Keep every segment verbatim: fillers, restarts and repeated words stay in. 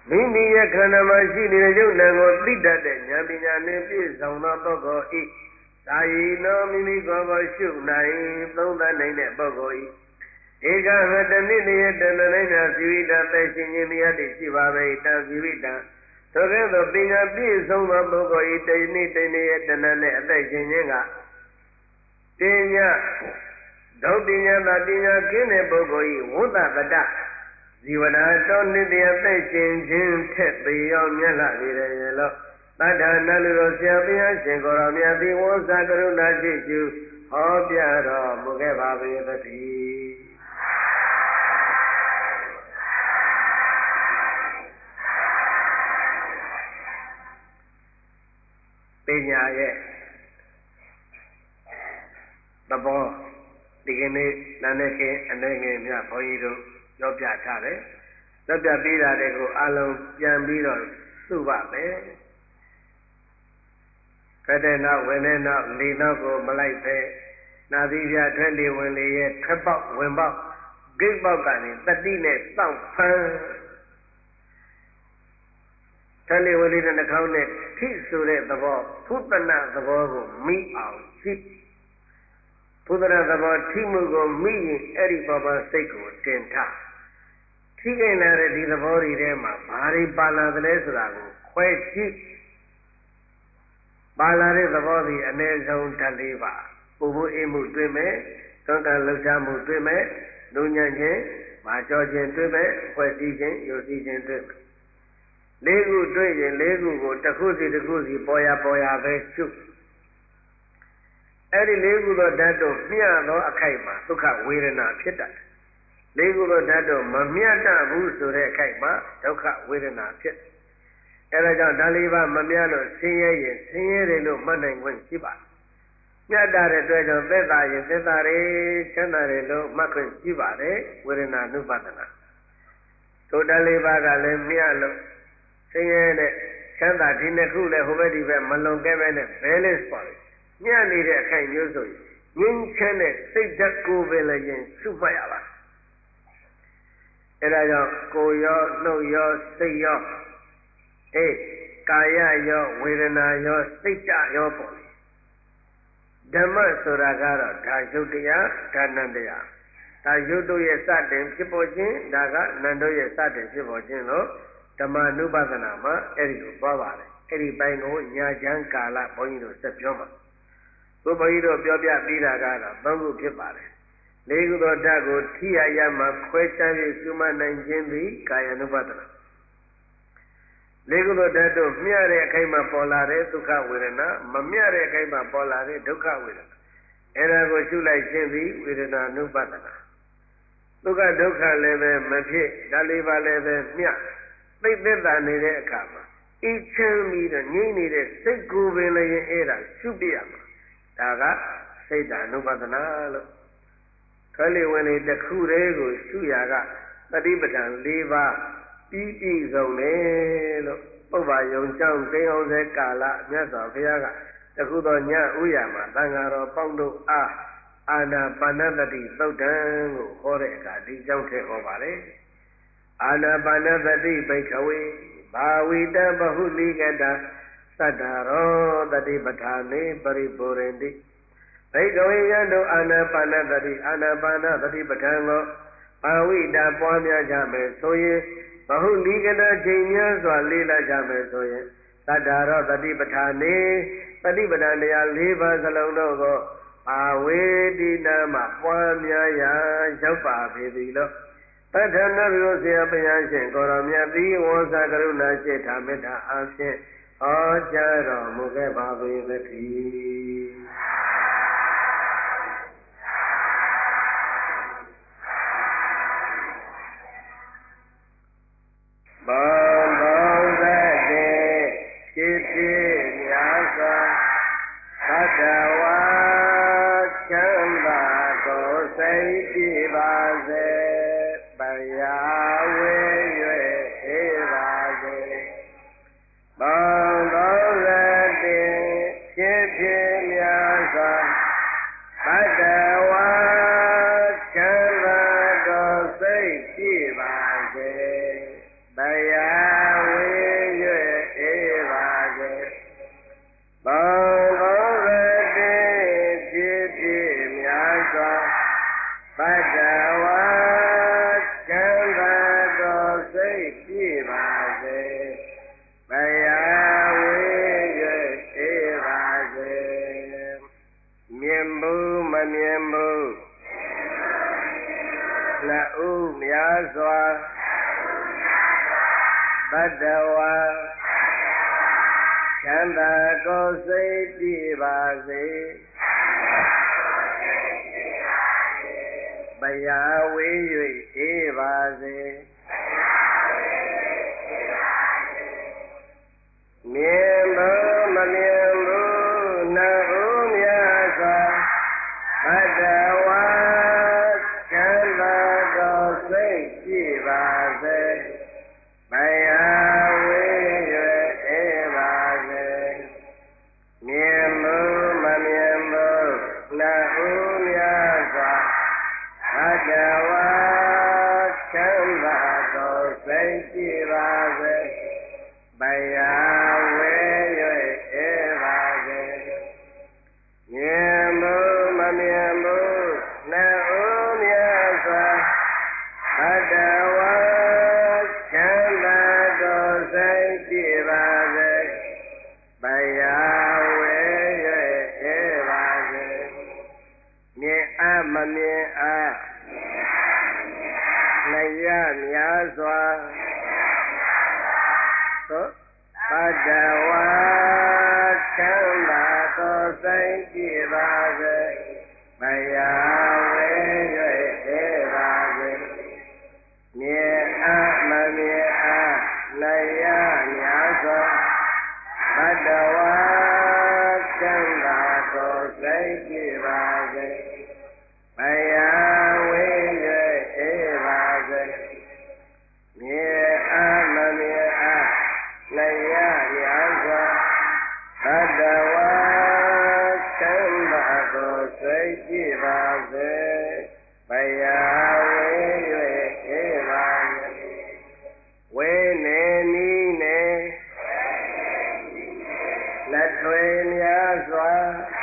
မိမိရဲ့ခန္ဓာမှာရှိနေတဲ့ယုတ်နံကိုသိတတ်တဲ့ဉာဏ်ပညာနဲ့ပြည့်စုံသောပုဂ္ဂိုလ်ဤသာယီနောမိမိကိုယ်ကိုရှုနိုင်သုံးသပ်နိုင်တဲ့ပုဂ္ဂိုလ်ဤဧကဟတနိတယတဏ္ဍိနာဇီဝိတသိရှင်ခြင်းတရားတိရှိပါပဲတံဇီဝိတံသို့ကဲ့သို့ပညာပြည့်စုံသောပုဂ္ဂိုလ်ဤတိနိတိနေယတဏ္ဍနဲ့အသိရှင်ခြင်းကပညာဒုပညာသာပညာကင်းတဲ့ပုဂ္ဂိုလ်ဤဝတ္တပတ္တဇီဝနာတောနိတယသိရှင်ခြင်းထက်ပေရောမြတ်လာပြီတယ်လို့တတ္ထာနလူတော်ဆရာဘုရားရှင်ကိုယ်တော်မြတ်သည်ဝေါစာကရုဏာရှိကျူဟောပြတော်မူခဲ့ပါပေသတည်းပညာရဲ့သဘောဒီကနေ့နာနေခင်အနေငယ်မြတ်ဘုန်းကြီးတို့ပြောပြထားတယ်။ပြောပြပြီးတာတွေကိုအလုံးပြန်ပြီးတော့စုပါမယ်။ခက်တဲ့နောက်ဝင်တဲ့နောက်လေနောက်ကိုမလိုက်ပဲနာသီပြထွက်လေဝင်လေရဲ့ထွက်ပေါက်ဝင်ပေါက်ဂိတ်ပေါက်ကနေတတိနဲ့စောင့်ဖမ်းထွက်လေဝင်လေတဲ့နှာခေါင်းနဲ့ထိဆိုတဲ့သဘောသုတနာသဘောကိုမိအောင်ရှိသုတနာသဘောထိမှုကိုမိရင်အဲ့ဒီပေါ်မှာစိတ်ကိုတင်ထားထိခိုက်လာတဲ့ဒီသဘောတွေထဲမှာဘာတွေပါလာသလဲဆိုတာကိုခွဲကြည့်ပါလာတဲ့သဘောတွေအနည်းဆုံးဓာတ်လေးပါပူမှုအေးမှုတွေ့မယ်သွန်ကလှုပ်ရှားမှုတွေ့မယ်လူညံ့ခြင်းမာကြောခြင်းတွေ့မယ်ဖွဲ့စည်းခြင်းယုံစည်းခြင်းတွေ့မယ်လေးခုတွေ့ရင်လေးခုကိုတစ်ခုစီတစ်ခုစီပေါ်ရပေါ်ရပဲရှုအဲ့ဒီလေးခုသောဓာတ်တို့မျှသောအခိုက်မှာဒုက္ခဝေဒနာဖြစ်တတ်တယ်လေးခုသောဓာတ်တို့မမျှတဘူးဆိုတဲ့အခိုက်မှာဒုက္ခဝေဒနာဖြစ်အဲဒါကြောင့်ဓာတ်လေးပါးမမျှလို့ဆင်းရဲရင်ဆင်းရဲတယ်လို့မှတ်နိုင်ခွင့်ရှိပါတယ်မျှတတဲ့အတွက်ကြောင့်သက်သာရင်သက်သာတယ်ချမ်းသာတယ်လို့မှတ်ခွင့်ရှိပါတယ်ဝေဒနာနုပဒနာထိုဓာတ်လေးပါးကလည်းမျှလို့ဆင်းရဲတဲ့ချမ်းသာဒီနှစ်ခုလည်းဟိုဘက်ဒီဘက်မလွန်ကဲပဲနဲ့ balance ပါလေမျှနေတဲ့အခိုက်မျိုးဆိုရင်ငြိမ်းချမ်းတဲ့စိတ်ဓာတ်ကိုပဲလည်းရင်ရှုမှတ်ရပါအဲဒါကြောင့်ကိုယ်ရောနှုတ်ရောစိတ်ရောအေးကာယရောဝေဒနာရောစိတ်ဓာတ်ရောပေါ့လေဓမ္မဆိုတာကတော့ဒါယုတ်တရားဒါနံတရားဒါယုတ်တို့ရဲ့စတင်ဖြစ်ပေါ်ခြင်းဒါကနံတို့ရဲ့စတင်ဖြစ်ပေါ်ခြင်းလို့ဓမ္မနုပဒနာမှာအဲ့ဒီလိုသွားပါတယ်အဲ့ဒီပိုင်းကိုညာချမ်းကာလဘုန်းကြီးတို့ဆက်ပြောမှာဘုဘုန်းကြီးတို့ပြောပြပြီးတာကတော့သုံးခုဖြစ်ပါတယ်လေးခုသောဓာတ်ကိုထိရရမှခွဲခြား၍ရှုမှတ်နိုင်ခြင်းသည်ကာယ ानु ပါဒနာလေးခုသောဓာတ်တို့မျှတဲ့အခိုက်မှာပေါ်လာတဲ့ဒုက္ခဝေဒနာမမျှတဲ့အခိုက်မှာပေါ်လာတဲ့ဒုက္ခဝေဒနာအဲ့ဒါကိုရှုလိုက်ခြင်းသည်ဝေဒနာ ानु ပါဒနာဒုက္ခဒုက္ခလည်းပဲမဖြစ်ဓာတ်လေးပါလည်းပဲမျှသိသက်သာနေတဲ့အခါမှာအေးချမ်းပြီးတော့ငြိမ့်နေတဲ့စိတ်ကိုပင်လည်းရင်အဲ့ဒါရှုပြရမှာဒါကစိတ်ဓာတ် ानु ပါဒနာလို့ထွက်လေဝင်လေတစ်ခုတည်းကိုရှုရာကတတိပဋ္ဌာန်၄ပါးပြီးပြည့်စုံတယ်လို့ပုဗ္ဗာယုံကျောင်းကိန်းအောင်စေကာလမြတ်စွာဘုရားကတခုသောညဥ်ရမှာသံဃာတော်ပေါင်းတို့အားအာနာပါနသတိသုတ်တံကိုဟောတဲ့အခါဒီကြောင့်ထည့်ဟောပါတယ်အာနာပါနသတိဘိက္ခဝေဘာဝိတဘဟုလိကတသတ္တရောတတိပဋ္ဌာနေပရိပူရန္တိဘိက္ခဝေယံတို့အာနာပါနသတိအာနာပါနသတိပဋ္ဌာန်ကိုဘာဝိတပွားများကြမယ်ဆိုရင်ဘဟုလိကတချိန်များစွာလေးလာကြမယ်ဆိုရင်သတ္တရောတတိပဋ္ဌာနေတတိပဋ္ဌာန်တရား၄ပါးစလုံးတို့ကိုဘာဝေတိနာမှာပွားများရာရောက်ပါပေသည်လို့တထနရုဆရာဘုရားရှင်ကိုရောမြတ်သည်ဝေါစာကရုဏာရှိတာမေတ္တာအားဖြင့်ဟောကြားတော်မူခဲ့ပါပေသတည်းဘောဘောဇတေဖြစ်ဖြစ်များစွာသတ္တဝါချမ်းသာကိုယ်စိတ်ပြပါစေတရားဝေ၍ဖြစ်ပါစေဘောဘောဇတေဖြစ်ဖြစ်များစွာသတ္တဝါချမ်းသာကိုယ်စိတ်ပြပါစေတရားမြင်ဘူးမမြင်ဘူးနှစ်ဦးများစွာတတ္တဝါချမ်းသာကိုယ်စိတ်ပြည့်ပါစေဘယာဝေး၍အေးပါစေမြင်ဘူးမမြင်ဘူးနှစ်ဦးများစွာတတ္တဝါချမ်းသာကိုယ်စိတ်ပြည့်ပါစေဘယာဝေး၍အေးပါစေမြင်ဘူးမမြင်ဘူးနှစ်ဦးများစွာတတ္တဝါချမ်းသာကိုယ်စိတ်ပြည့်ပါစေဘယာဝေး၍အေးပါစေမြင်ဘူးမမြင်ဘူးနှစ်ဦးများစွာတတ္တဝါချမ်းသာကိုယ်စိတ်ပြည့်ပါစေဘယာဝေး၍အေးပါစေမြင်အားမမြင်အားနှစ်ရများစွာသို့တတ္တဝါချမ်းသာကိုယ်စိတ်ပြည့်ပါစေဘယာဝေး၍အေးပါစေမြင်အားမမြင်အားနှစ်ရများစွာတတ္တဝါချမ်းသာကိုယ်စိတ်ပြည့်ပါစေဘယာဝေး၍အေးပါစေမြင်အားမမြင်အားနှစ်ရများစွာတတ္တဝါချမ်းသာကိုယ်စိတ်ပြည့်ပါစေဘယာဝေး၍အေးပါစေဝေနေနီးနေလက်ထွေများစွာ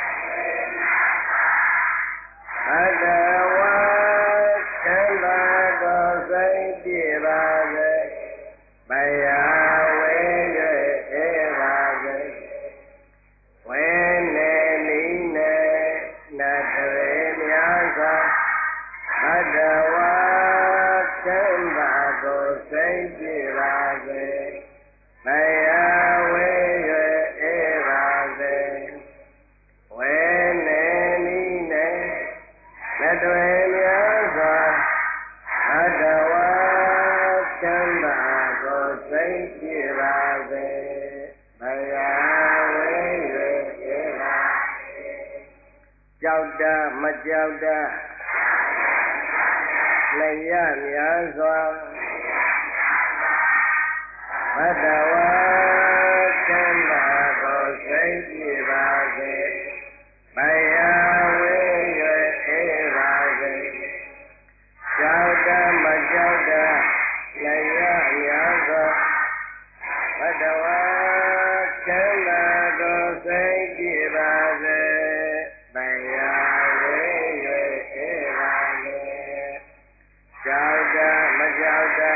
တတ္တဝါချမ်းသာကိုယ်စိတ်ပြည့်ပါစေဘယာဝေး၍အေးပါစေဝေနေနီးနေလက်ထွေများစွာတတ္တဝါချမ်းသာကိုယ်စိတ်ပြည့်ပါစေဘယာဝေး၍အေးပါစေဝေနေနီးနေလက်တွေများစွာတတ္တဝါချမ်းသာကိုယ်စိတ်ပြည့်ပါစေဘယာဝေး၍အေးပါကြောက်တာမကြောက်တာလက်ရများစွာတတ္တဝါချမ်းသာကိုယ်စိတ်ပြည့်ပါစေဘယာဝေး၍အေးပါစေကြောက်တာမကြောက်တာလက်ရများစွာတတ္တဝါချမ်းသာကိုယ်စိတ်ပြည့်ပါစေဘယာဝေး၍အေးပါစေကြောက်တာမကြောက်တာ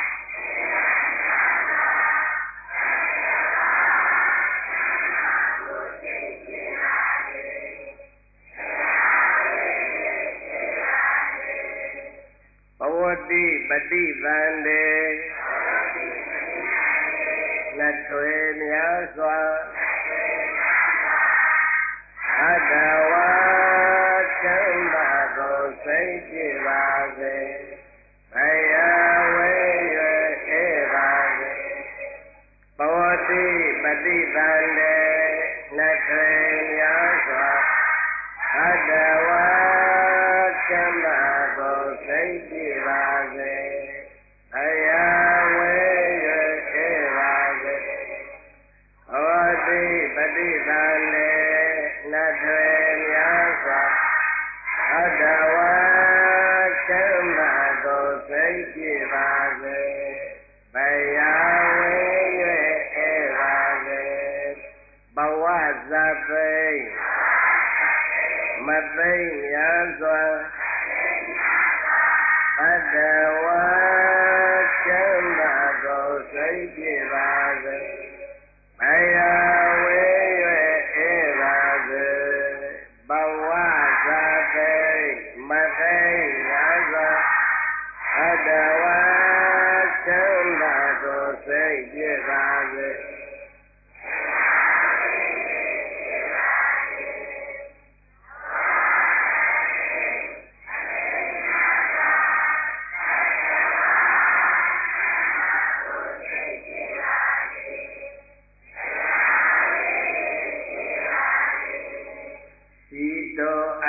ဘဝတိပฏิသန္တေလက်ထွေများစွာတတ္တဝါချမ်းသာကိုယ်စိတ်ပြည့်ပါစေဘယာဝေး၍အေးပါစေဘဝတိပฏิသန္တေလက်ထွေများစွာတတ္တဝါချမ်းသာကိုယ်စိတ်ပြည့်ပါစေဘယာဝေး၍အေးပါစေဘဝတိပฏิသန္တေလက်ထွေများစွာတတ္တဝါချမ်းသာကိုယ်စိတ်ပြည့်ပါစေဘယာဝေး၍အေးပါစေဘဝဇသိမသိများစွာတတ္တဝါချမ်းသာကိုယ်စိတ်ပြည့်ပါစေဘယာဝေး၍အေးပါစေဘဝ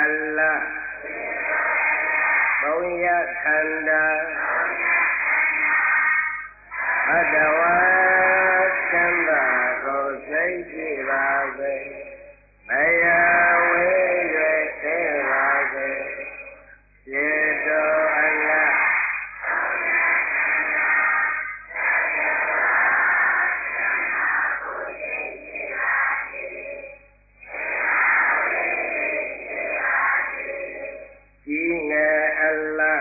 Allah ဘုံရခန္ဓာဘဒဝါချမ်းသာကိုစိတ်ကြည်ပါစေမယဝေရွယ်သေးပါစေရေတော်အလားကြီးငယ်အလား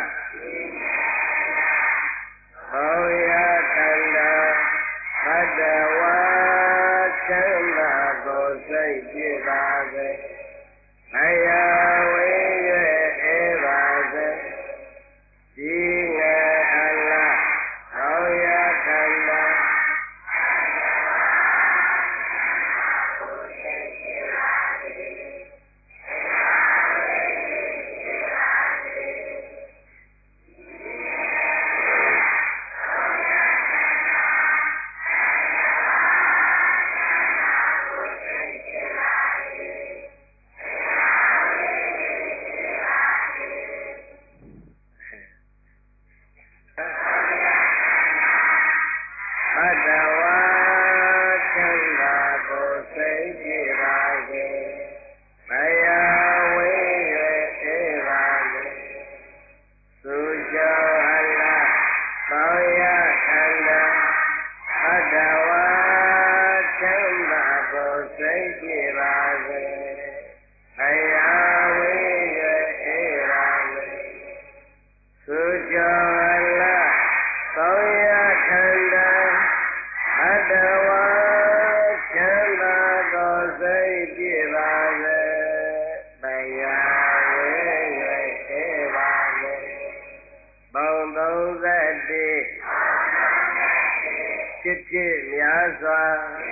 ဘုံရခန္ဓာဘဒဝါချမ်းသာကိုစိတ်ကြည်ပါစေမယဝေရွယ်အေးပါစေကြီးငယ်အလားဘုံရခန္ဓာဘဒဝါချမ်းသာကိုစိတ်ကြည်ပါစေမယဝေရွယ်အေးပါစေသူကြောင့်အလားဘောင်ရခန္ဓာဘဒဝါချမ်းသာကိုစိတ်ကြည်ပါစေမယဝေရွယ်အေးပါစေသူကြောင့်အလားဘောင်ရခန္ဓာဘဒဝါချမ်းသာကိုစိတ်ကြည်ပါစေမယဝေရွယ်အေးပါစေဘုံသုံးသတိဖြစ်ဖြစ်များစွာ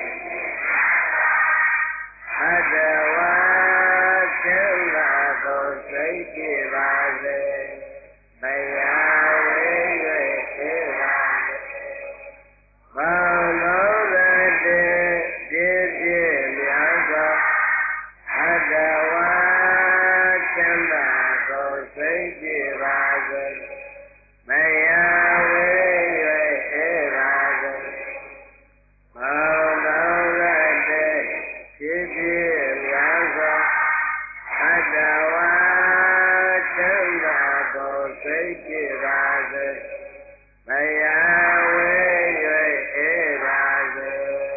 ဘဒဝါချမ်းသာကိုစိတ်ကြည်ပါစေမယဝေရွယ်အေးပါစေဘုံသုံးသတိဖြစ်ဖြစ်များစွာဘဒဝါချမ်းသာကိုစိတ်ကြည်ပါစေမယဝေရွယ်အေးပါစေဘုံသုံးသတိဖြစ်ဖြစ်များစွာဘဒဝါချမ်းသာကိုစိတ်ကြည်ပါစေမယဝေရွယ်အေးပါစေ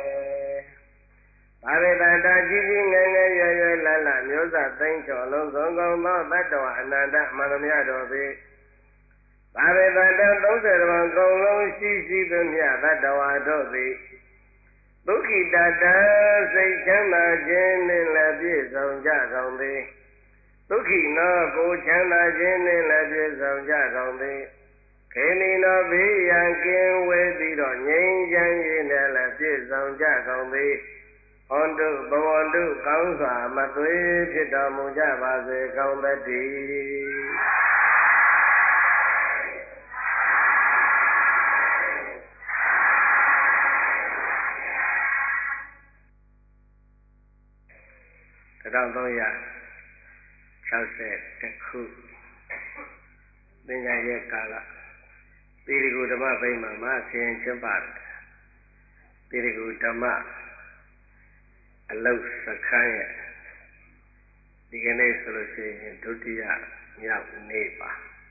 ပါရိသတာကြီးကြီးငယ်ငယ်ရွယ်ရွယ်လတ်လတ်မျိုးစားသိမ့်ချော်လုံးစုံကုန်သောတတ္တဝအနန္တမန္တမြတော်သည်ပါရိသတာသုံးဆယ်ပါးကုန်လုံးရှိရှိသမျှတတ္တဝါတို့သည်ဒုက္ခိတတစိတ်ချမ်းသာခြင်းနှင့်လည်းပြည့်စုံကြကုန်သည်ဒုက္ခိနောကိုချမ်းသာခြင်းနှင့်လည်းပြည့်စုံကြကုန်သည်ခေနီနောဘေးရန်ကင်းဝေးပြီးတော့ငြိမ်းချမ်းရေးနဲ့လည်းပြည့်စုံကြကုန်သည်ဟွန်တုဘဝန္တုကောင်းစွာမသွေးဖြစ်တော်မူကြပါစေကောင်းသတည်းတစ်ထောင်သုံးရာ၆၀ခုသင်္ကြန်ရဲ့ကာလသီရိဂုဓမ္မဗိမာန်မှာဆင်ကျင်းပါတယ်သီရိဂုဓမ္မအလုတ်စခန်းရဲ့ဒီကနေ့ဆိုလို့ရှိရင်ဒုတိယမြောက်နေ့ပါ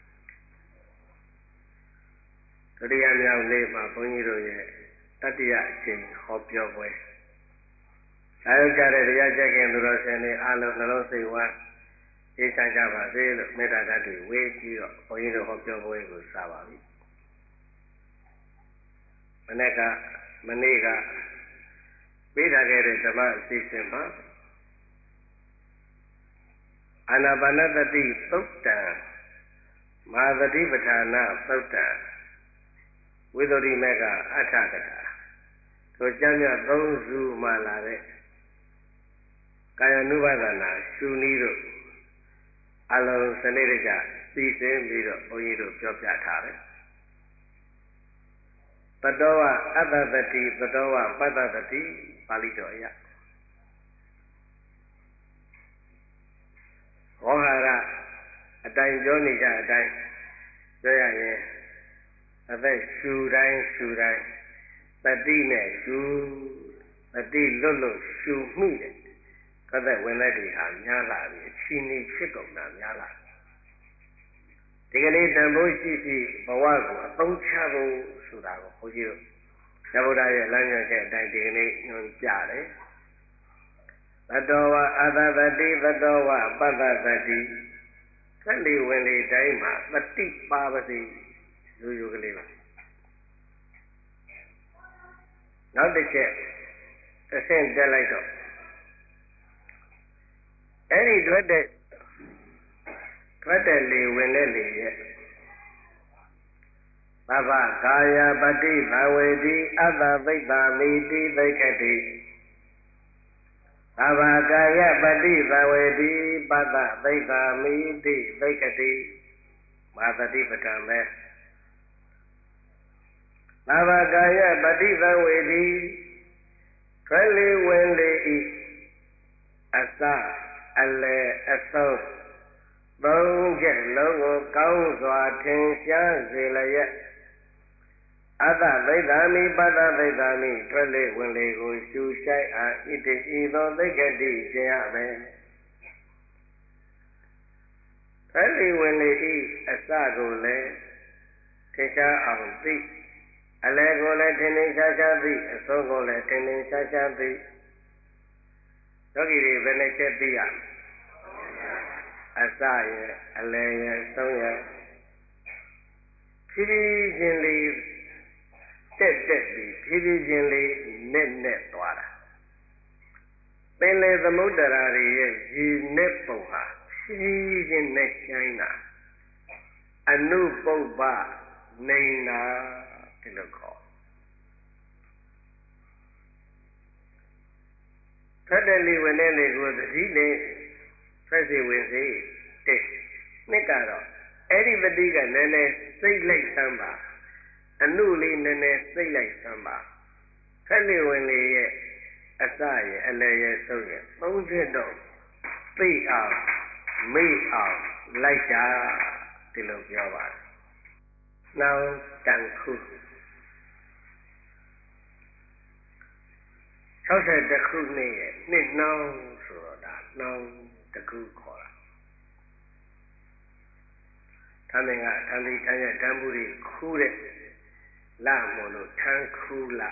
ဒုတိယမြောက်နေ့မှာဘုန်းကြီးတို့ရဲ့တတိယအချိန်ဟောပြောပွဲလာရောက်ကြတဲ့တရားကျက်ခင်သူတော်စင်တွေအားလုံးနှလုံးစိတ်ဝမ်းအေးချမ်းကြပါစေလို့မေတ္တာဓာတ်တွေဝေးပြီးတော့ဘုန်းကြီးတို့ဟောပြောပွဲကိုစပါပြီမနေ့ကမနေ့ကပေးထားခဲ့တဲ့ဓမ္မအစီအစဉ်မှာအာနာပါနသတိသုတ်တံမဟာသတိပဋ္ဌာနသုတ်တံဝိသုဒ္ဓိမေကအဋ္ဌကထာတို့ကျမ်းမြတ်သုံးစုမှလာတဲ့ကာယ ानु ပါဒနာရှုနည်းတို့အလုံးစနစ်တကျသိသိပြီးတော့ဘုန်းကြီးတို့ပြောပြထားတယ်တတောဝအတ္တတတိတတောဝပတ္တတတိပါဠိတော်အရဝေါဟာရတိုင်ပြောနေကြအတိုင်းပြောရရင်အသက်ရှူတိုင်းရှူတိုင်းတတိနဲ့ရှူတတိလွတ်လွတ်ရှူမှုတဲ့အသက်ဝင်လက်တွေဟာများလာပြီအချီနေဖြစ်ကုန်တာများလာဒီကနေ့တန်ဖိုးရှိရှိဘဝကိုအသုံးချဖို့ဆိုတာကိုဘုန်းကြီးတို့သဗ္ဗုဒ္ဓရဲ့လမ်းညွှန်ချက်အတိုင်းဒီကနေ့ညွှန်ပြတယ်သတ္တဝါအသတတိသတ္တဝါပတ္တတတိသက်လေဝင်လေတိုင်းမှာတတိပါပါစေရိုးရိုးကလေးပါနောက်တစ်ချက်တစ်ဆင့်တက်လိုက်တော့အဲ့ဒီတွေ့တဲ့တွေ့တဲ့လေဝင်တဲ့လေရဲ့သဗ္ဗကာယပတိသဝေတိအတ္တသိတ္တာမိတိသိက္ခတိသဗ္ဗကာယပတိသဝေတိပတ္တသိတ္တာမိတိသိက္ခတိမာသတိပဋ္ဌာန်ပဲသဗ္ဗကာယပတိသဝေတိထွဲလေဝင်လေဤအစအလယ်အဆုံးသုံးချက်လုံးကိုကောင်းစွာထင်ရှားစေလျက်အတ္တသိတ္တာမိပတ္တသိတ္တာမိထွဲလေဝင်လေကိုရှုဆိုင်အားဣတိဤသောသိက္ခတိကျင့်ရမယ်ထွဲလေဝင်လေဤအစကိုလည်းထင်ရှားအောင်သိအလယ်ကိုလည်းထင်ထင်ရှားရှားသိအဆုံးကိုလည်းထင်ထင်ရှားရှားသိယောဂီတွေဘယ်နဲ့ချက်သိရအစရဲ့အလယ်ရဲ့အဆုံးရဲ့ဖြည်းဖြည်းချင်းလေးတက်တက်ပြီးဖြည်းဖြည်းချင်းလေးနဲ့နဲ့သွားတာပင်လေသမုဒ္ဒရာတွေရဲ့ရေနဲ့ပုံဟာဖြည်းဖြည်းချင်းနဲ့ရှိုင်းတာအနုပုပ္ပနေနာဒီလိုခေါ်ထက်တဲ့လေဝင်တဲ့လေကိုသတိနဲ့ဆက်စီဝင်စေတဲ့နှစ်ကတော့အဲ့ဒီတတိကနည်းနည်းစိတ်လိုက်ဆမ်းပါအနုလေးနည်းနည်းစိတ်လိုက်ဆမ်းပါထက်လေဝင်လေရဲ့အစရဲ့အလယ်ရဲ့ဆုံးရဲ့သုံးချက်တော့သိအောင်မေ့အောင်လိုက်တာဒီလိုပြောပါတယ်နောက်တန်ခု၆၁ခုနှစ်ရဲ့နှစ်နှောင်းဆိုတော့ဒါနှောင်းတခုခေါ်တာသမင်္ဂသံဒီတန်ရဲ့တန်ဘူးတွေခူးတဲ့လမို့လို့ထန်းခူးလ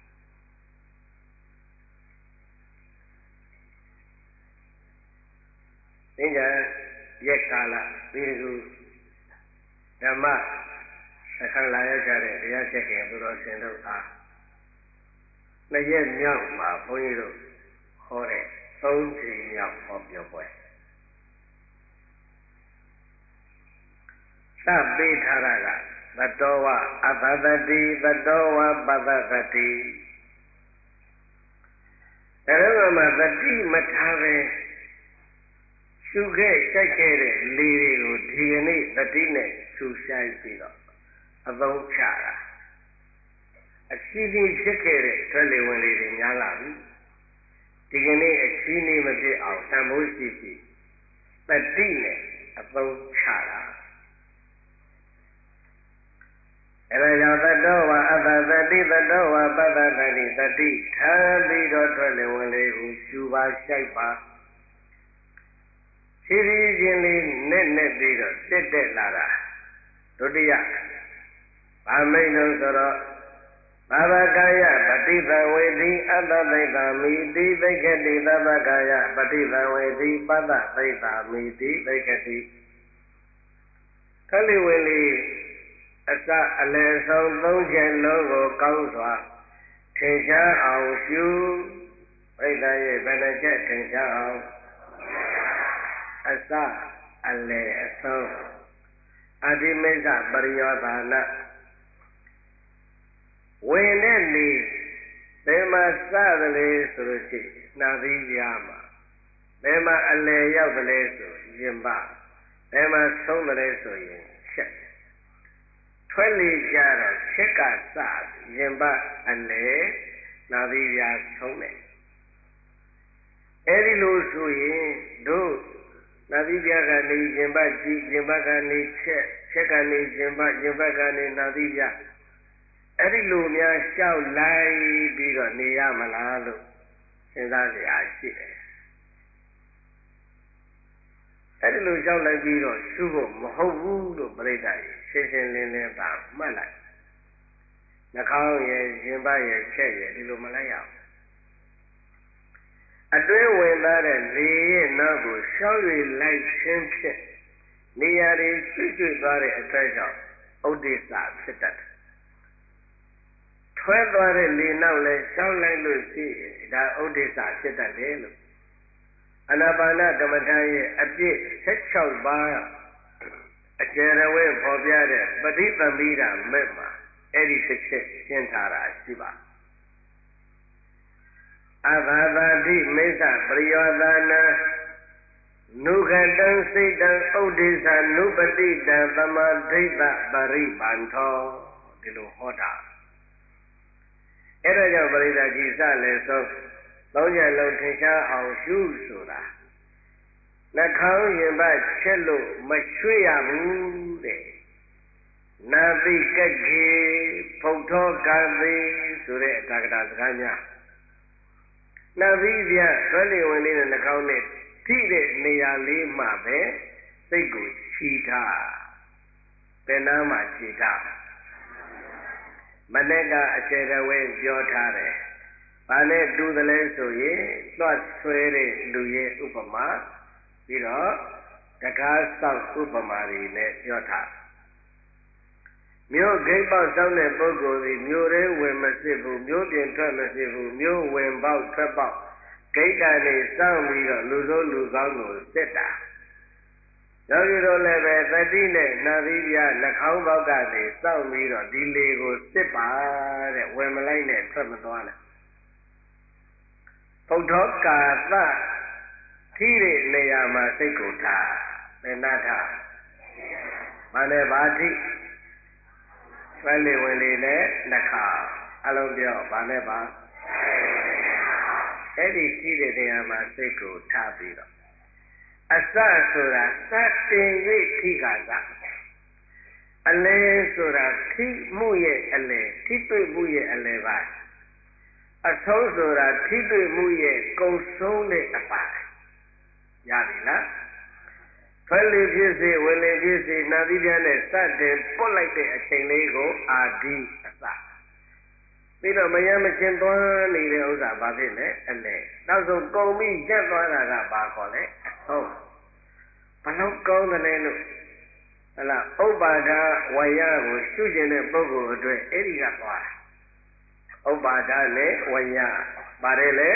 သင်္ကြန်ရက်ကာလဒီကူဓမ္မအခါလာရောက်ကြတဲ့တရားချက်ခင်သူတော်စင်တို့အားနှစ်ရက်မြောက်မှာဘုန်းကြီးတို့ဟောတဲ့သုံးချိန်မြောက်ဟောပြောပွဲစပေးထားတာကသတ္တဝအသတတိသတ္တဝပတ္တတတိဒါတော့မှတတိမထားပဲရှုခဲ့စိုက်ခဲ့တဲ့လေတွေကိုဒီကနေ့တတိနဲ့ရှုဆိုင်ပြီးတော့အသုံးချတာအချီးကြီးဖြစ်ခဲ့တဲ့ထွက်လေဝင်လေတွေများလာပြီဒီကနေ့အချီးလေးမဖြစ်အောင်တန်ဖိုးရှိရှိတတိနဲ့အသုံးချတာအဲဒါကြောင့်သတ္တဝါအတ္တသတိသတ္တဝါပတ္တတတိတတိထားပြီးတော့ထွက်လေဝင်လေကိုရှုပါရှိုက်ပါဖြည်းဖြည်းချင်းလေးနဲ့နဲ့ပြီးတော့တက်တက်လာတာဒုတိယဗာမိတ်လို့ဆိုတော့သဗ္ဗကာယပฏิသဝေတိအတ္တသိတ္တာမိတိသိက္ခတိသဗ္ဗကာယပฏิသဝေတိပတ္တသိတ္တာမိတိသိက္ခတိခလိဝေလီအစအလယ်ဆုံးသုံးချက်လုံးကိုကောင်းစွာထင်ရှားအောင်ရှုပြိတ္တရဲ့ဘယ်နှချက်ထင်ရှားအောင်အစအလယ်အဆုံးအတိမိစ္ဆပရိယောဓာနဝင်တဲ့လေဘယ်မှာစသလဲဆိုလို့ရှိရင်နှာသီးကြားမှာဘယ်မှာအလယ်ရောက်သလဲဆိုရင်ပါဘယ်မှာဆုံးသလဲဆိုရင်ချက်ထွက်လေကြတော့ချက်ကစရင်ပါအလယ်နှာသီးကြားဆုံးတယ်အဲဒီလိုဆိုရင်တို့နာသီးပြကနေရင်ဘတ်ကြည့်ရင်ဘတ်ကနေချက်ချက်ကနေရင်ဘတ်ရင်ဘတ်ကနေနာသီးပြအဲ့ဒီလိုများရှောက်လိုက်ပြီးတော့နေရမလားလို့စဉ်းစားเสียရှိတယ်အဲ့ဒီလိုရှောက်လိုက်ပြီးတော့ရှုဖို့မဟုတ်ဘူးလို့ပြိဿကြီးရှင်းရှင်းလင်းလင်းသာမှတ်လိုက်နှာခေါင်းရဲ့ရင်ဘတ်ရဲ့ချက်ရဲ့ဒီလိုမလိုက်ရအောင်အတွင်းဝင်သားတဲ့လေရဲ့နောက်ကိုရှောက်၍လိုက်ခြင်းဖြင့်နေရာတွေရွှေ့ရွှေ့သွားတဲ့အတွက်ကြောင့်ဥဒိစ္စဖြစ်တတ်တယ်။ထွဲသွားတဲ့လေနောက်လည်းရှောက်လိုက်လို့ရှိရင်ဒါဥဒိစ္စဖြစ်တတ်တယ်လို့အာနာပါနကမ္မထာရဲ့အပြည့်၁၆ပါးအကျယ်ဝဲပေါ်ပြတဲ့ပဋိသမိဓာမဲ့မှာအဲ့ဒီတစ်ချက်ရှင်းထားတာရှိပါအဘာသာတိမိစ္ဆပရိယောသနာနုခတံစိတ်တံဥဒိသနုပတိတံသမာဓိတပရိပန္ထောဒီလိုဟောတာအဲ့ဒါကြောင့်ပရိသတ်ကြီးစလည်းဆုံးသုံးချက်လုံးထင်ရှားအောင်ရှုဆိုတာနှာခေါင်းရင်ဘတ်ချက်လို့မရွှေ့ရဘူးတဲ့နာတိကက်ကေဖုတ်သောကာသေဆိုတဲ့အတာကတာစကားများနှာပြီးပြသွက်လျဝင်လေးနဲ့နှာခေါင်းနဲ့ထိတဲ့နေရာလေးမှပဲစိတ်ကိုခြိထားဘယ်နာမှခြိထားမနေ့ကအကျေတော်ဝင်ပြောထားတယ်ဘာနဲ့တူတယ်လဲဆိုရင်လွှတ်ဆွဲတဲ့လူရဲ့ဥပမာပြီးတော့တကားဆောက်ဥပမာတွေနဲ့ပြောထားမြို့ဂိတ်ပေါက်စောင်းတဲ့ပုဂ္ဂိုလ်သည်မြို့ထဲဝင်မစစ်ဘူးမြို့ပြင်ထွက်မစစ်ဘူးမြို့ဝင်ပေါက်ထွက်ပေါက်ဂိတ်ကနေစောင်းပြီးတော့လူစိုးလူကောင်းကိုစစ်တာယောဂီတို့လည်းပဲသတိနဲ့နှာသီးပြနှာခေါင်းပေါက်ကနေစောင်းပြီးတော့ဒီလေကိုစစ်ပါတဲ့ဝင်မလိုက်နဲ့ထွက်မသွားနဲ့ဘုဒ္ဓကာသထိတဲ့နေရာမှာစိတ်ကိုထားဘယ်နာထားဘာနဲ့ဘာထိဆွဲလေဝင်လေနဲ့နှာခေါင်းအလုံးပြောဘာနဲ့ဘာအဲ့ဒီထိတဲ့နေရာမှာစိတ်ကိုထားပြီးတော့အစဆိုတာစတင်၍ထိကစားအလဲဆိုတာထိမှုရဲ့အလဲထိတွေ့မှုရဲ့အလဲပါအဆုံးဆိုတာထိတွေ့မှုရဲ့ကုံဆုံးတဲ့အပိုင်းရပြီလားဖက်လေဖြစ်စေဝင်လေဖြစ်စေနာသီးပြားနဲ့စတင်ပုတ်လိုက်တဲ့အချိန်လေးကိုအာဒီအစပြီးတော့မယမချင်းသွားနေတဲ့ဥစ္စာဘာဖြစ်လဲအလဲနောက်ဆုံးကုံပြီးရက်သွားတာကဘာခေါ်လဲအဆုံးဘလို့ကောင်းတယ်လဲလို့ဟလာဥပ္ပါဒဝါယကိုရှုကျင်တဲ့ပုဂ္ဂိုလ်အတွက်အဲ့ဒီကသွားတာဥပ္ပါဒနဲ့ဝါယပါတယ်လေ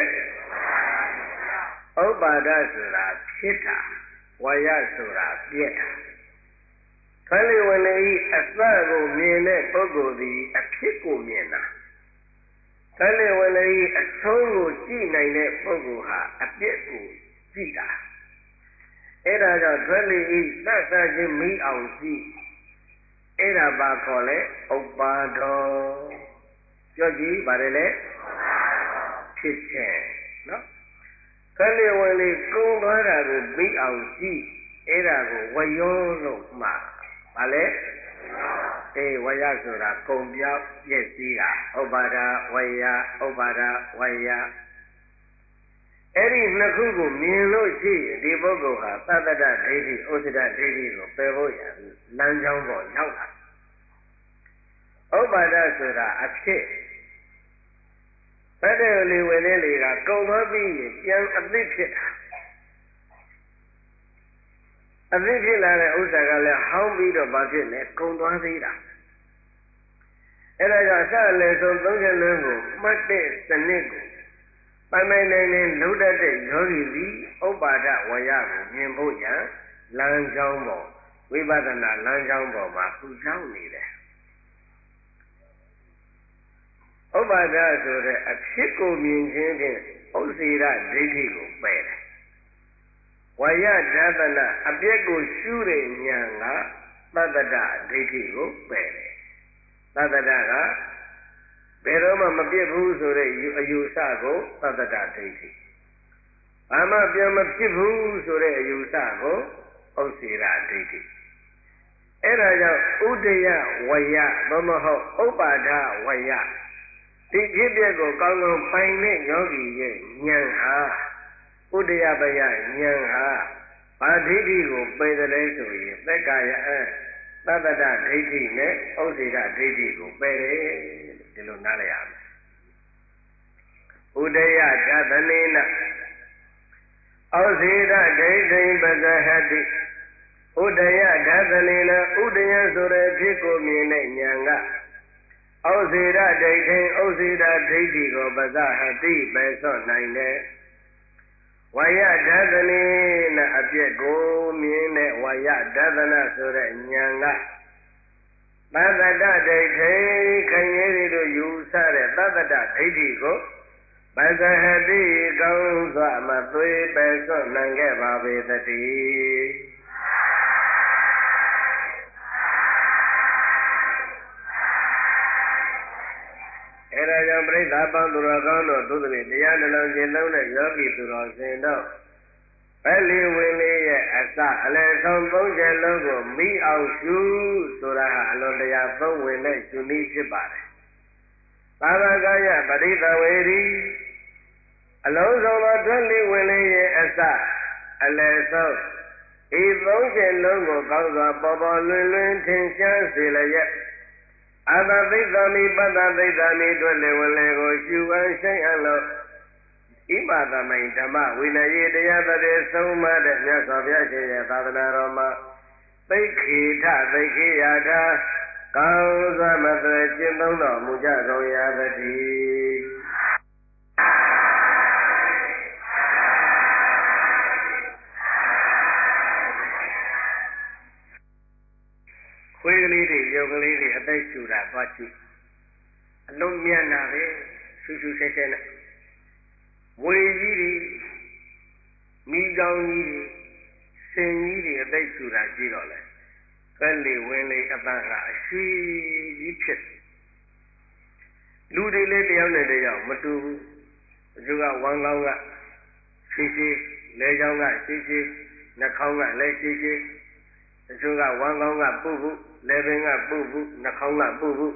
ဥပ္ပါဒဆိုတာဖြစ်တာဝါယဆိုတာပြည့်တာခလိဝလေဤအစကိုမြင်တဲ့ပုဂ္ဂိုလ်သည်အဖြစ်ကိုမြင်တာခလိဝလေဤအဆုံးကိုကြည့်နိုင်တဲ့ပုဂ္ဂိုလ်ဟာအပြစ်ကိုကြည့်တာအဲ့ဒါကြောင့်ခလိဤသတ်သချင်းမိအောင်ကြည့်အဲ့ဒါဘာခေါ်လဲဥပ္ပါဒောပြောကြည့်ပါတယ်လေဖြစ်ခြင်းနော်ခလိဝလေကုံသွားတာကိုမိအောင်ကြည့်အဲ့ဒါကိုဝယောလို့မှာဗာလဲအေးဝယဆိုတာကုံပြောက်ပြည့်စည်တာဥပ္ပါဒဝယဥပ္ပါဒဝယအဲ့ဒီနှစ်ခုကိုမြင်လို့ရှိရင်ဒီပုဂ္ဂိုလ်ဟာသတ္တဒဒိဋ္ဌိဥစ္စဒဒိဋ္ဌိကိုပယ်ဖို့ရလမ်းကြောင်းပေါ်ရောက်လာဥပ္ပါဒဆိုတာအဖြစ်အဲ့ဒီလေဝင်နေလေကကုံသွားပြီးရင်ပြန်အသိဖြစ်တာအသိဖြစ်လာတဲ့ဥစ္စာကလည်းဟောင်းပြီးတော့ဘာဖြစ်လဲကုံသွားသေးတာအဲ့ဒါကြောင့်အစအလယ်ဆုံးသုံးချက်လုံးကိုမှတ်တဲ့စနစ်ကိုပိုင်ပိုင်နိုင်နိုင်လုံးတတ်တဲ့ယောဂီသည်ဥပ္ပါဒဝါယကိုမြင်ဖို့ရန်လမ်းကြောင်းပေါ်ဝိပဿနာလမ်းကြောင်းပေါ်မှာသူရောက်နေတယ်ဥပ္ပါဒဆိုတဲ့အဖြစ်ကိုမြင်ခြင်းဖြင့်ဥစ္စေရဒိဋ္ဌိကိုပယ်တယ်ဝါယဓာတနာအပြည့်ကိုရှုတဲ့ဉာဏ်ကသတ္တဒဒိဋ္ဌိကိုပယ်တယ်သတ္တဒကဘယ်တော့မှမပြည့်ဘူးဆိုတဲ့အယူအဆကိုသတ္တဒဒိဋ္ဌိဘာမှပြန်မဖြစ်ဘူးဆိုတဲ့အယူဆကိုဥစ္စေရာဒိဋ္ဌိအဲ့ဒါကြောင့်ဥဒယဝယသို့မဟုတ်ဥပ္ပါဒဝယဒီဖြစ်ပျက်ကိုကောင်းကောင်းပိုင်တဲ့ယောဂီရဲ့ဉာဏ်ဟာဥဒယပယဉာဏ်ဟာဘာဒိဋ္ဌိကိုပယ်တယ်လဲဆိုရင်သက္ကာယအသတ္တဒဒိဋ္ဌိနဲ့ဥစ္စေရဒိဋ္ဌိကိုပယ်တယ်ဒီလိုနားလည်ရမယ်ဥဒယဓသနေနဩစေရဒိဋ္ဌိပဇဟတိဥဒယဓသနေနဥဒယဆိုတဲ့ဖြစ်ကိုမြင်တဲ့ဉာဏ်ကဩစေရဒိဋ္ဌိဩစေရဒိဋ္ဌိကိုပဇဟတိပယ်ဆော့နိုင်တယ်ဝါယဓသနေနအပြည့်ကိုမြင်တဲ့ဝါယဓသနဆိုတဲ့ဉာဏ်ကသတ္တတဒိဋ္ဌိခိုင်ရဲတို့ယူဆတဲ့သတ္တတဒိဋ္ဌိကိုပဇဟတိကောင်းစွာမသွေပယ်ဆော့နိုင်ခဲ့ပါပေသတည်းအဲဒါကြောင့်ပြိဿပေါင်းသူတော်ကောင်းတို့သုသတိတရားနှလုံးကျင့်သုံးတဲ့ယောဂီသူတော်စင်တို့ပလီဝင်းလေးရဲ့အစအလယ်ဆုံးသုံးချက်လုံးကိုမိအောင်ရှုဆိုတာဟာအလွန်တရာသုံးဝင်တဲ့ရှုနည်းဖြစ်ပါတယ်။သာဝကယပရိသဝေရီအလုံးစုံသောတွက်လီဝင်လေးရဲ့အစအလယ်ဆုံးဤသုံးချက်လုံးကိုကောင်းစွာပေါ်ပေါ်လွင်လွင်ထင်ရှားစေလျက်အတသိက္ခာမိပတ္တသိက္ခာမိတွက်လီဝင်လေးကိုရှုအံဆိုင်အလို့ဣမသမိန်ဓမ္မဝိနည်းတရားသဖြင့်ဆုံးမတဲ့မြတ်စွာဘုရားရှင်ရဲ့သာသနာတော်မှာသိက္ခေထသိက္ခေယထာကောင်းစွာမသွေကျင့်သုံးတော်မူကြကုန်ရာသတည်းခွေးကလေးတွေရုပ်ကလေးတွေအသိရှူတာသွားကြည့်အလုံးမြန်တာပဲရှူရှူဆဲဆဲနဲ့ဝေကြီးတွေမိကောင်းကြီးတွေစင်ကြီးတွေအသိရှူတာကြည့်တော့လေကဲလေဝင်လေအပန်းကအရှိကြီးဖြစ်လူတွေလည်းတယောက်နဲ့တယောက်မတူဘူးအကျိုးကဝမ်းကောင်းကရှိရှိလဲချောင်းကရှိရှိနှာခေါင်းကလည်းရှိရှိအကျိုးကဝမ်းကောင်းကပုပ်ပုလဲပင်ကပုပ်ပုနှာခေါင်းကပုပ်ပု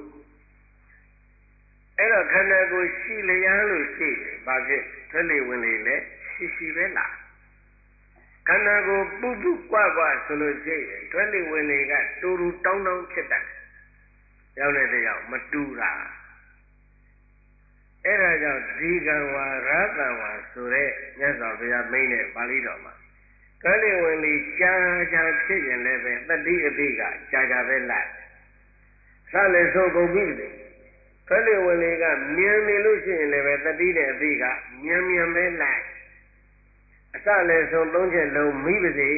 အဲ့တော့ခန္ဓာကိုယ်ရှိလျားလို့ရှိတယ်ဘာဖြစ်ထွက်လေဝင်လေလဲရှိရှိပဲလားခန္ဓာကိုယ်ပုပ်ပုကွာကွာဆိုလို့ရှိရင်ထွက်လေဝင်လေကတူတူတောင်းတောင်းဖြစ်တတ်ရောက်တဲ့တယောက်မတူတာအဲ့ဒါကြောင့်ဒီကံဝါရတံဝါဆိုတဲ့မြတ်စွာဘုရားမိန့်တဲ့ပါဠိတော်မှာထွက်လေဝင်လေကြာကြာဖြစ်ရင်လည်းပဲတတိအတိကကြာကြာပဲလိုက်ဆလည်းဆိုကုန်ပြီလေထွက်လေဝင်လေကမြန်နေလို့ရှိရင်လည်းပဲတတိနဲ့အတိကမြန်မြန်ပဲလိုက်အစလည်းဆုံးသုံးချက်လုံးမိပါစေ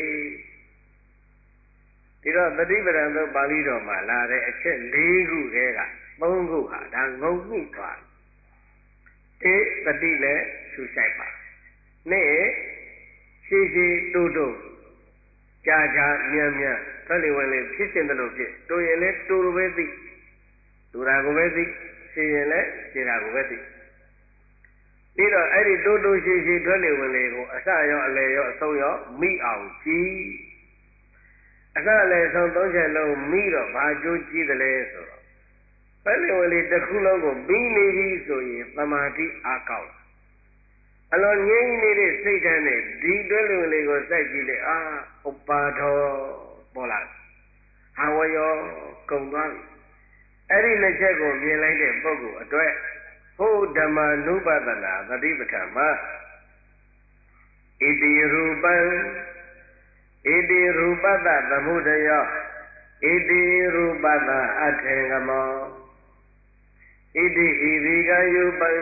ဒီတော့တတိပဒံသောပါဠိတော်မှာလာတဲ့အချက်၄ခုတည်းကသုံးခုဟာဒါငုံမိသွားတယ်တေတတိလည်းရှုဆိုင်ပါနေ့ရှိရှိတူတူကြာကြာမြန်မြန်ထွက်လေဝင်လေဖြစ်ခြင်းတလို့ဖြစ်တူရင်လည်းတူတူပဲသိတူတာကိုပဲသိရှိရင်လည်းရှိတာကိုပဲသိပြီးတော့အဲ့ဒီတူတူရှိရှိထွက်လေဝင်လေကိုအစရောအလယ်ရောအဆုံးရောမိအောင်ကြည့်အစအလယ်ဆုံးသုံးချက်လုံးမိတော့ဘာကြိုးကြည့်တယ်လဲဆိုတော့ထွက်လေဝင်လေတစ်ခုလုံးကိုပြီးနေပြီဆိုရင်သမာဓိအားကောင်းအလွန်ငြိမ့်နေတဲ့စိတ်ဓာတ်နဲ့ဒီတွဲလုံလေးကိုစိုက်ကြည့်လေအာဥပ္ပါဒောပေါ်လာဟာဝယောကုံသွားပြီအဲ့ဒီနှစ်ချက်ကိုမြင်လိုက်တဲ့ပုဂ္ဂိုလ်အတွက်ဟိုဓမ္မနုပဒနာသတိပဋ္ဌာန်မှာဣတိရူပံဣတိရူပတသမုဒယောဣတိရူပတအထေငမောဣတိဣရိကယုပံ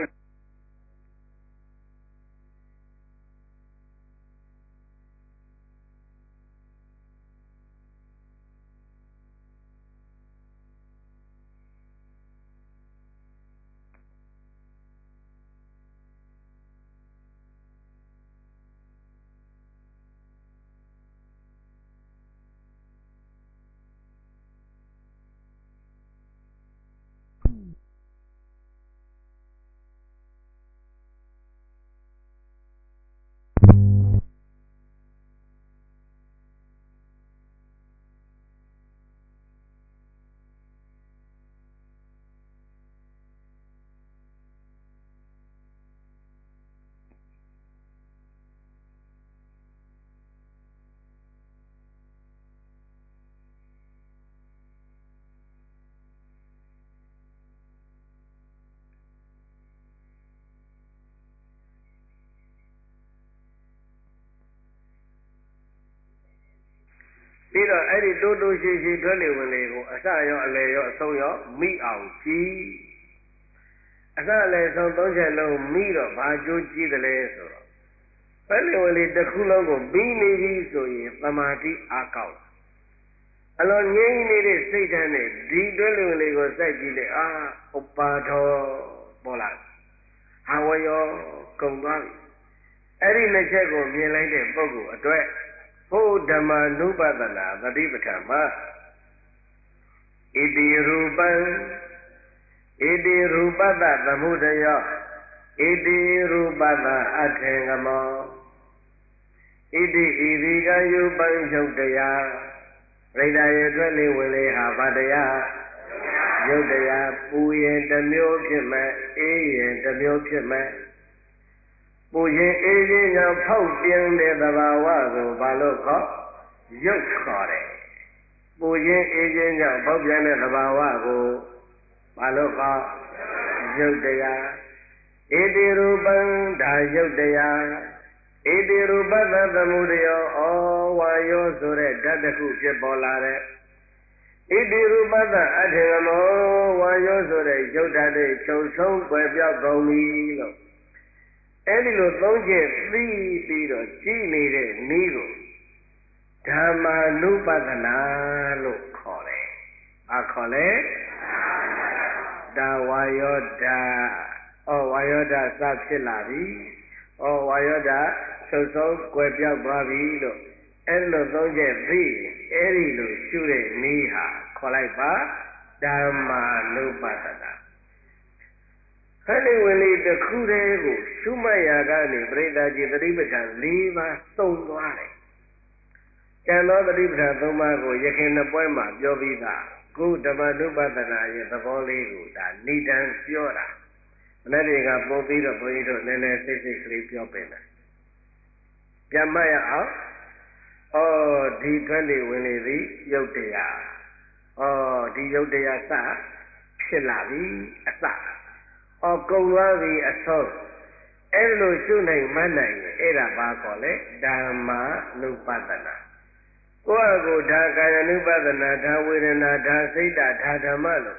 ပြီးတော့အဲ့ဒီတိုးတိုးရှိရှိထွက်လေဝင်လေကိုအစရောအလယ်ရောအဆုံးရောမိအောင်ကြည့်အစအလယ်ဆုံးသုံးချက်လုံးမိတော့ဘာကြိုးကြည့်တယ်လဲဆိုတော့ထွက်လေဝင်လေတစ်ခုလုံးကိုပြီးနေပြီဆိုရင်သမာဓိအားကောင်းအလွန်ငြိမ့်နေတဲ့စိတ်ဓာတ်နဲ့ဒီတွဲလေဝင်လေကိုစိုက်ကြည့်လိုက်အာဥပါဒောပေါ်လာဟာဝယောကုန်သွားပြီအဲ့ဒီနှစ်ချက်ကိုမြင်လိုက်တဲ့ပုဂ္ဂိုလ်အတွက်ဘုဓမ္မနုပဒနာသတိပဋ္ဌာန်မှာဣတိရူပံဣတိရူပတသမုဒယောဣတိရူပတအထေငမောဣတိဣရိကယုပံယုတ်တရားပရိဒာရဲ့အတွက်လေးဝင်လေဟာဗတရားယုတ်တရားပူရင်တစ်မျိုးဖြစ်မဲ့အေးရင်တစ်မျိုးဖြစ်မဲ့ပူရင်အေးရင်ကြောင့်ဖောက်ပြင်းတဲ့သဘာဝကိုဘာလို့ခေါ်ရုပ်ခေါ်တယ်ပူရင်အေးရင်ကြောင့်ဖောက်ပြင်းတဲ့သဘာဝကိုဘာလို့ခေါ်ရုပ်တရားဣတိရူပံဒါရုပ်တရားဣတိရူပသသမုဒယောဩဝါယောဆိုတဲ့ဓာတ်တစ်ခုဖြစ်ပေါ်လာတဲ့ဣတိရူပသအထေငမောဝါယောဆိုတဲ့ရုပ်ဓာတ်တွေချုပ်ဆုံးွယ်ပြောက်ကုန်ပြီလို့အဲ့ဒီလိုသုံးချက်သိပြီးတော့ကြည်နေတဲ့နည်းကိုဓမ္မာနုပဒနာလို့ခေါ်တယ်။အခါလဲဒါဝါယောဓာဩဝါယောဓာစဖြစ်လာပြီ။ဩဝါယောဓာချုပ်ဆုံးွယ်ပြောက်သွားပြီလို့အဲ့လိုသုံးချက်သိအဲ့ဒီလိုရှုတဲ့နည်းဟာခေါ်လိုက်ပါဓမ္မာနုပဒနာခဏဝင်လေတစ်ခုတည်းကိုရှုမှတ်ရာကနေပြိဿကြီးသတိပဋ္ဌာန်၄ပါးသုံးသွားတယ်။ကျန်သောသတိပဋ္ဌာန်၃ပါးကိုယခင်နှစ်ပွဲမှာပြောပြီးသားခုဓမ္မနုပဒနာရဲ့သဘောလေးကိုဒါနိဒံပြောတာ။မနေ့တွေကပို့ပြီးတော့ဘုန်းကြီးတို့နည်းနည်းစိတ်စိတ်ကလေးပြောပေးမယ်။ပြန်မှတ်ရအောင်။အော်ဒီထွက်လေဝင်လေသည်ရုပ်တရား။အော်ဒီရုပ်တရားစဖြစ်လာပြီအစ။အော်ကုံသွားပြီအဆုံးအဲ့လိုရှုနိုင်မှတ်နိုင်ရင်အဲ့ဒါဘာခေါ်လဲဓမ္မာနုပဒနာကိုယ့်အကိုဒါကာယ ानु ပဒနာဒါဝေဒနာဒါစိတ်ဒါဓမ္မလို့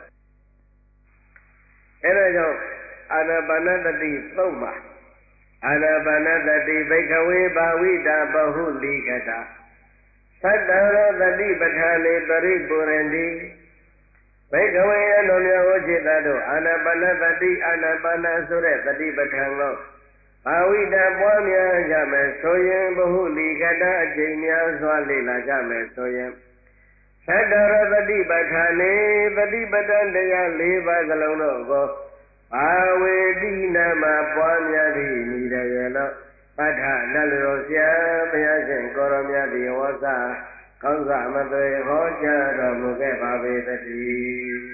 အဲ့ဒါကြောင့်အာနာပါနသတိသုံးပါအာနာပါနသတိဘိက္ခဝေဘာဝိတာဘဟုလိကတာသတ္တရောသတိပဋ္ဌာနေပရိပုရန္တိဘိက္ခဝေအနုမြဝจิตတို့အာနာပါနသတိအာနာပါနဆိုတဲ့သတိပဋ္ဌာန်ကိုဘာဝိတာပွားများကြမယ်ဆိုရင်ဘဟုလိကတာအကျင့်များစွာလေ့လာကြမယ်ဆိုရင်သတ္တရသတိပဋ္ဌာနေသတိပဋ္ဌာန်တရား၄ပါးစလုံးတို့ကိုဘာဝေတိနာမှာပွားများသည်မိတယ်ရလို့ပဋ္ဌာနတ်လူဆရာဘုရားရှင်ကိုရောမြတ်ဒီဝါစာကောင်းစွာမသွေဟောကြားတော်မူခဲ့ပါပေတည်း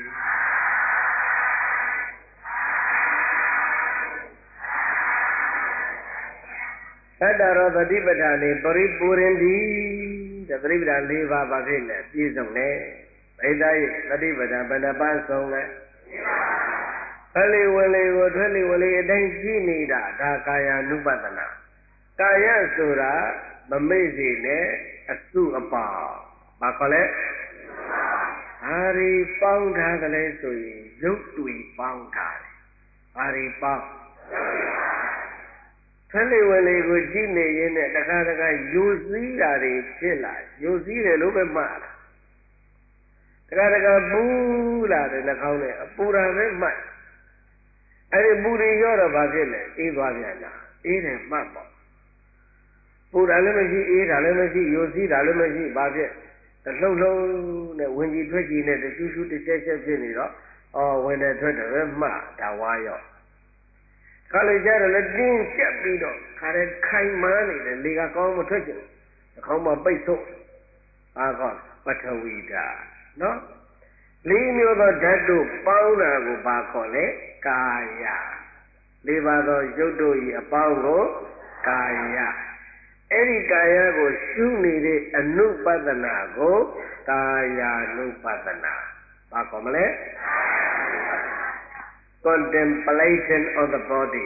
သတ္တရောသတိပဋ္ဌာနေပရိပူရင်တိတဲ့သတိပဋ္ဌာန်၄ပါးပါဖြစ်လဲပြည့်စုံတယ်ဗိဒ္ဓရဲ့သတိပဋ္ဌာန်ဘယ်နှပါးဆုံးလဲထွက်လေဝင်လေကိုထွက်လေဝင်လေအတိုင်းကြည့်နေတာဒါကာယ ानु ပဒနာကာယဆိုတာမမေ့စေနဲ့အစုအပါဘာခေါ်လဲဘာရီပေါင်းထားတယ်လဲဆိုရင်ရုပ်တွေပေါင်းထားတယ်ဘာရီပေါင်းထွက်လေဝင်လေကိုကြည့်နေရင်နဲ့တခါတခါယူစည်းတာတွေဖြစ်လာယူစည်းတယ်လို့ပဲမှားတာတခါတခါပူလာတယ်နှာခေါင်းနဲ့အပူတာပဲမှတ်အဲ့ဒီပူတွေရောတော့ဘာဖြစ်လဲအေးသွားပြန်တာအေးတယ်မှတ်ပေါ့ပူတာလည်းမရှိအေးတာလည်းမရှိယူစည်းတာလည်းမရှိဘာဖြစ်တလှုပ်လုံးနဲ့ဝင်ကြီးထွက်ကြီးနဲ့တရှူးရှူးတစ်ချက်ချက်ဖြစ်နေတော့အော်ဝင်တယ်ထွက်တယ်ပဲမှတ်ဒါဝါရောခါလေးကြတယ်လည်းတင်းကျပ်ပြီးတော့ခါတဲ့ခိုင်မားနေတယ်လေကကောင်းမထွက်ချင်ဘူးခေါင်းမှာပိတ်ဆို့အားကောပထဝီဓာတ်နော်လေးမျိုးသောဓာတ်တို့ပေါင်းတာကိုဘာခေါ်လဲကာယလေးပါးသောရုပ်တို့၏အပေါင်းကိုကာယအဲ့ဒီကာယကိုရှုနေတဲ့အနုပဒနာကိုကာယ ानु ပဒနာဘာခေါ်မလဲcontemplation of the body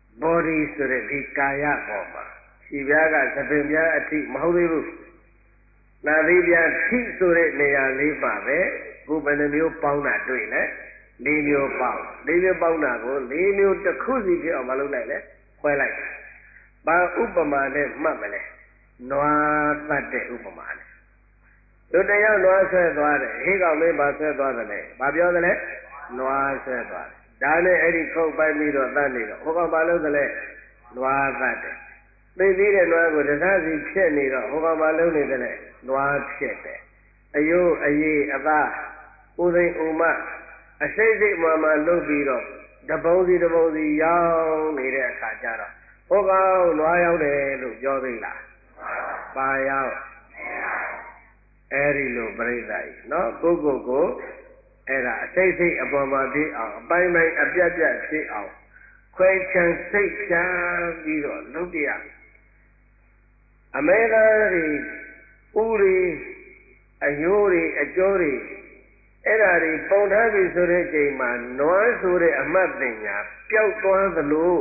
body ဆိုတဲ့ဒီကာယပေါ်မှာခြေပြားကသပင်ပြားအထိမဟုတ်သေးဘူးနာသီးပြထိဆိုတဲ့နေရာလေးပါပဲခုဘယ်နှမျိုးပေါင်းတာတွေ့လဲလေးမျိုးပေါင်းလေးမျိုးပေါင်းတာကိုလေးမျိုးတစ်ခုစီဖြစ်အောင်မလုပ်လိုက်လဲခွဲလိုက်ဘာဥပမာနဲ့မှတ်မလဲနွားတတ်တဲ့ဥပမာနဲ့လူတယောက်နွားဆွဲသွားတယ်ဟေးကောင်မင်းဘာဆွဲသွားတယ်လဲဘာပြောတယ်လဲနွားဆွဲသွားတယ်ဒါနဲ့အဲ့ဒီခုတ်ပိုက်ပြီးတော့တတ်နေတော့ဟိုကောင်ဘာလုပ်တယ်လဲနွားတတ်တယ်သိသေးတဲ့နွားကိုတစားစီဖြစ်နေတော့ဟိုကောင်ဘာလုပ်နေတယ်လဲနွားဖြစ်တယ်အယိုးအရေးအသားဥသိမ်ဥမအစိတ်စိတ်မှမှလုပ်ပြီးတော့တပုံးစီတပုံးစီရောင်းနေတဲ့အခါကျတော့ဟိုကောင်နွားရောက်တယ်လို့ပြောသေးလားပါရောက်အဲ့ဒီလိုပြိဿကြီးနော်ကိုကိုကိုအဲ့ဒါအစိတ်စိတ်အပေါ်မှာဖြစ်အောင်အပိုင်းပိုင်းအပြတ်ပြတ်ဖြစ်အောင်ခွဲချမ်းစိတ်ချမ်းပြီးတော့လုပ်ပြရအမေသားတွေဥတွေအယိုးတွေအကျော်တွေအဲ့ဒါတွေပုံထားပြီဆိုတဲ့ချိန်မှာနွားဆိုတဲ့အမှတ်ပညာပျောက်သွားသလို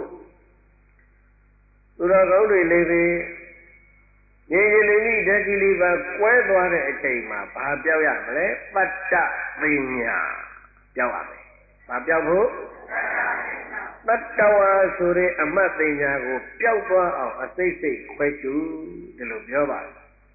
သူတော်ကောင်းတွေလည်းပဲငြိမ်ငြိမ်လေးဓာတ်ကြီးလေးပါကွဲသွားတဲ့အချိန်မှာဘာပျောက်ရမလဲပတ္တပညာပျောက်ရမယ်ဘာပျောက်ဖို့တတ္တဝါဆိုတဲ့အမှတ်ပညာကိုပျောက်သွားအောင်အစိတ်စိတ်ခွဲကျူဒီလိုပြောပါတယ်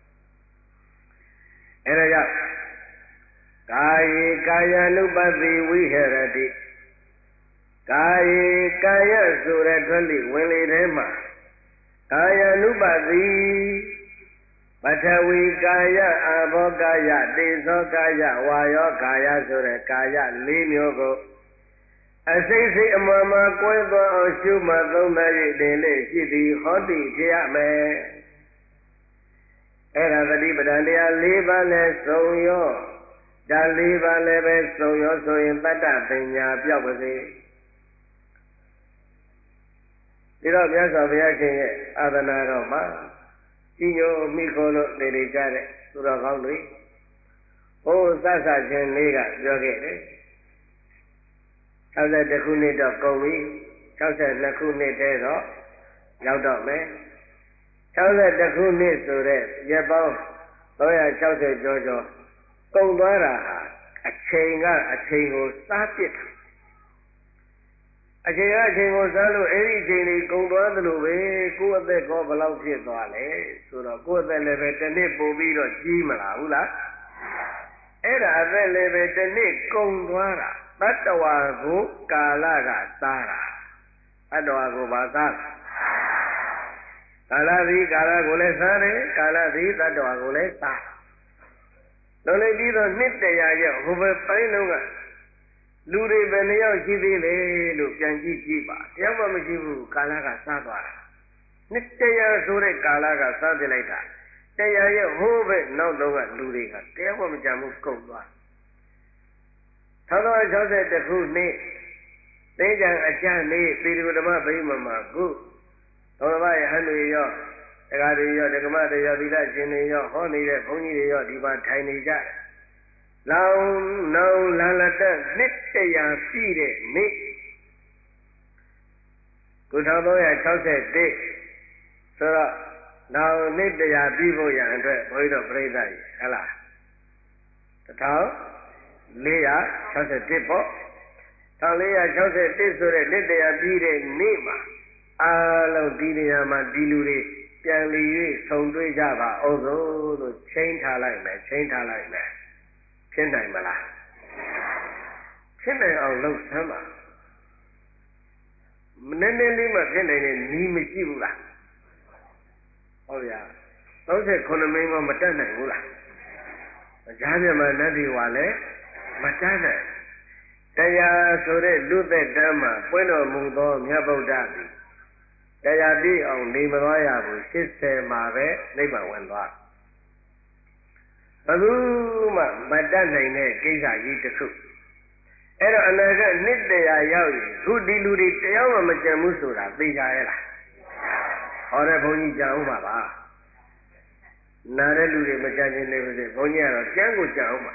အဲ့ဒါကြောင့်ကာယေကာယ ानु ပတိဝိဟရတိကာယေကာယဆိုတဲ့ထွက်လိဝင်လေထဲမှာကာယ ानु ပတိပထဝီကာယအာဘောကာယတေဇောကာယဝါယောကာယဆိုတဲ့ကာယ၄မျိုးကိုအစိတ်စိတ်အမှန်မှကွဲသွားအောင်ရှုမှတ်သုံးသပ်၍တင်လေရှိသည်ဟောတိဖြစ်ရမယ်အဲ့ဒါသတိပဋ္ဌာန်တရား၄ပါးနဲ့စုံရောဒါ၄ပါးလည်းပဲစုံရောဆိုရင်တတ္တပညာပြောက်ပါစေဒီတော့မြတ်စွာဘုရားရှင်ရဲ့အာသနာတော်မှာကြီးညိုမိခိုးလို့နေနေကြတဲ့သူတော်ကောင်းတွေဟိုသတ်ဆခြင်းလေးကပြောခဲ့တယ်၆၁ခုနှစ်တော့ကုန်ပြီ၆၂ခုနှစ်တည်းတော့ရောက်တော့မယ်၆၁ခုနှစ်ဆိုတဲ့ရက်ပေါင်း၃၆၀ကျော်ကျော်ကုန်သွားတာဟာအချိန်ကအချိန်ကိုစားပစ်တာအချိန်ကအချိန်ကိုစားလို့အဲ့ဒီအချိန်လေးကုန်သွားသလိုပဲကိုယ့်အသက်ကောဘယ်လောက်ဖြစ်သွားလဲဆိုတော့ကိုယ့်အသက်လည်းပဲတစ်နှစ်ပို့ပြီးတော့ကြီးမလားဘူးလားအဲ့ဒါအသက်လည်းပဲတစ်နှစ်ကုန်သွားတာတတ္တဝါကိုကာလကစားတာတတ္တဝါကိုဘာစားကာလသည်ကာလကိုလည်းစားတယ်ကာလသည်တတ္တဝါကိုလည်းစားလုံးလိုက်ပြီးတော့နှစ်တရာရောက်ဟိုဘက်ပိုင်းလုံးကလူတွေပဲနှစ်ယောက်ရှိသေးလေလို့ပြန်ကြည့်ကြည့်ပါတယောက်မှမရှိဘူးကာလကစားသွားတာနှစ်တရာဆိုတဲ့ကာလကစားပြလိုက်တာတရာရဲ့ဟိုးပဲနောက်တော့ကလူတွေကတယောက်မှမကြံဘူးကုန်သွား၁၉၆၁ခုနှစ်သိကြံအကျနေပေရဓမ္မဗိမ္မာကုသောတပယဟန်တွေရောတက္ကရာရောတက္ကမတွေရောသီလရှင်တွေရောဟောနေတဲ့ဘုန်းကြီးတွေရောဒီမှာထိုင်နေကြတယ်လောင်နောင်လာလတနှစ်တရာပြည့်တဲ့နေ့ကို၁၉၆၁ဆိုတော့နောင်နှစ်တရာပြည့်ဖို့ရန်အတွက်ဘုန်းကြီးတို့ပြိဿကြီးဟဲ့လား၁၄၆၁ပေါ့၁၄၆၁ဆိုတဲ့နှစ်တရာပြည့်တဲ့နေ့မှာအားလုံးဒီနေရာမှာဒီလူတွေပြန်လီ၍ဆုံတွေ့ကြပါအောင်စို့လို့ချိန်ထားလိုက်မယ်ချိန်ထားလိုက်မယ်ဖြစ်နိုင်မလားဖြစ်နိုင်အောင်လှုပ်ဆမ်းပါနည်းနည်းလေးမှဖြစ်နိုင်တဲ့နီးမရှိဘူးလားဟုတ်ဗျာ၃၉မင်းကမတတ်နိုင်ဘူးလားကြားမြမနတ်ဒီဝါလည်းမတတ်နိုင်တရားဆိုတဲ့လူသက်တမ်းမှာပွင့်တော်မူသောမြတ်ဗုဒ္ဓသည်တရားပြည့်အောင်နေမသွားရဘူးရှစ်ဆယ်မှာပဲနိဗ္ဗာန်ဝင်သွားဘယ်သူမှမတတ်နိုင်တဲ့ကိစ္စကြီးတစ်ခုအဲ့တော့အနာကနှစ်တရာရောက်ရင်ခုဒီလူတွေတရားမှမကြံဘူးဆိုတာသိကြရဲ့လားဟောတဲ့ဘုန်းကြီးကြံအောင်ပါပါနားတဲ့လူတွေမကြံခြင်းနေပါစေဘုန်းကြီးကတော့ကြံကိုကြံအောင်ပါ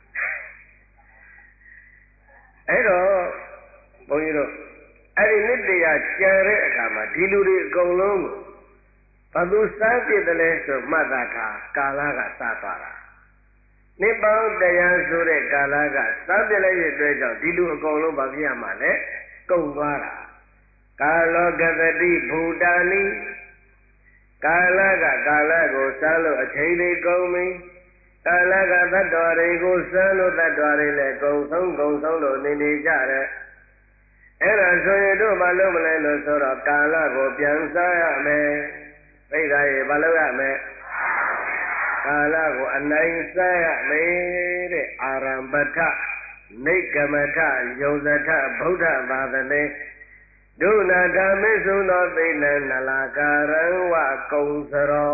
အဲ့တော့ဘုန်းကြီးတို့အဲ့ဒီနှစ်တရာကြံတဲ့အခါမှာဒီလူတွေအကုန်လုံးကိုဘာသူစားပြစ်တယ်လဲဆိုမှတ်သားထားကာလကစားသွားတာနိဗ္ဗာန်တရားဆိုတဲ့ကာလကစားပြစ်လိုက်တဲ့အတွက်ကြောင့်ဒီလူအကုန်လုံးဘာဖြစ်ရမှာလဲကုန်သွားတာကာလောကတတိဘူတာနိကာလကကာလကိုစားလို့အချိန်လေးကုန်ပြီကာလကသတ္တဝါတွေကိုစားလို့သတ္တဝါတွေလည်းကုန်ဆုံးကုန်ဆုံးလို့နေနေကြတယ်အဲ့ဒါဆိုရင်တို့မလုပ်မလဲလို့ဆိုတော့ကာလကိုပြန်စားရမယ်သိတာရေမလုပ်ရမယ်ကာလကိုအနိုင်စားရမယ်တဲ့အာရမ္ပထနိဂမထယုံဇထဗုဒ္ဓသာသနေဒုနာဓမ္မေသုသောသိဏနလာကာရံဝကုံစရော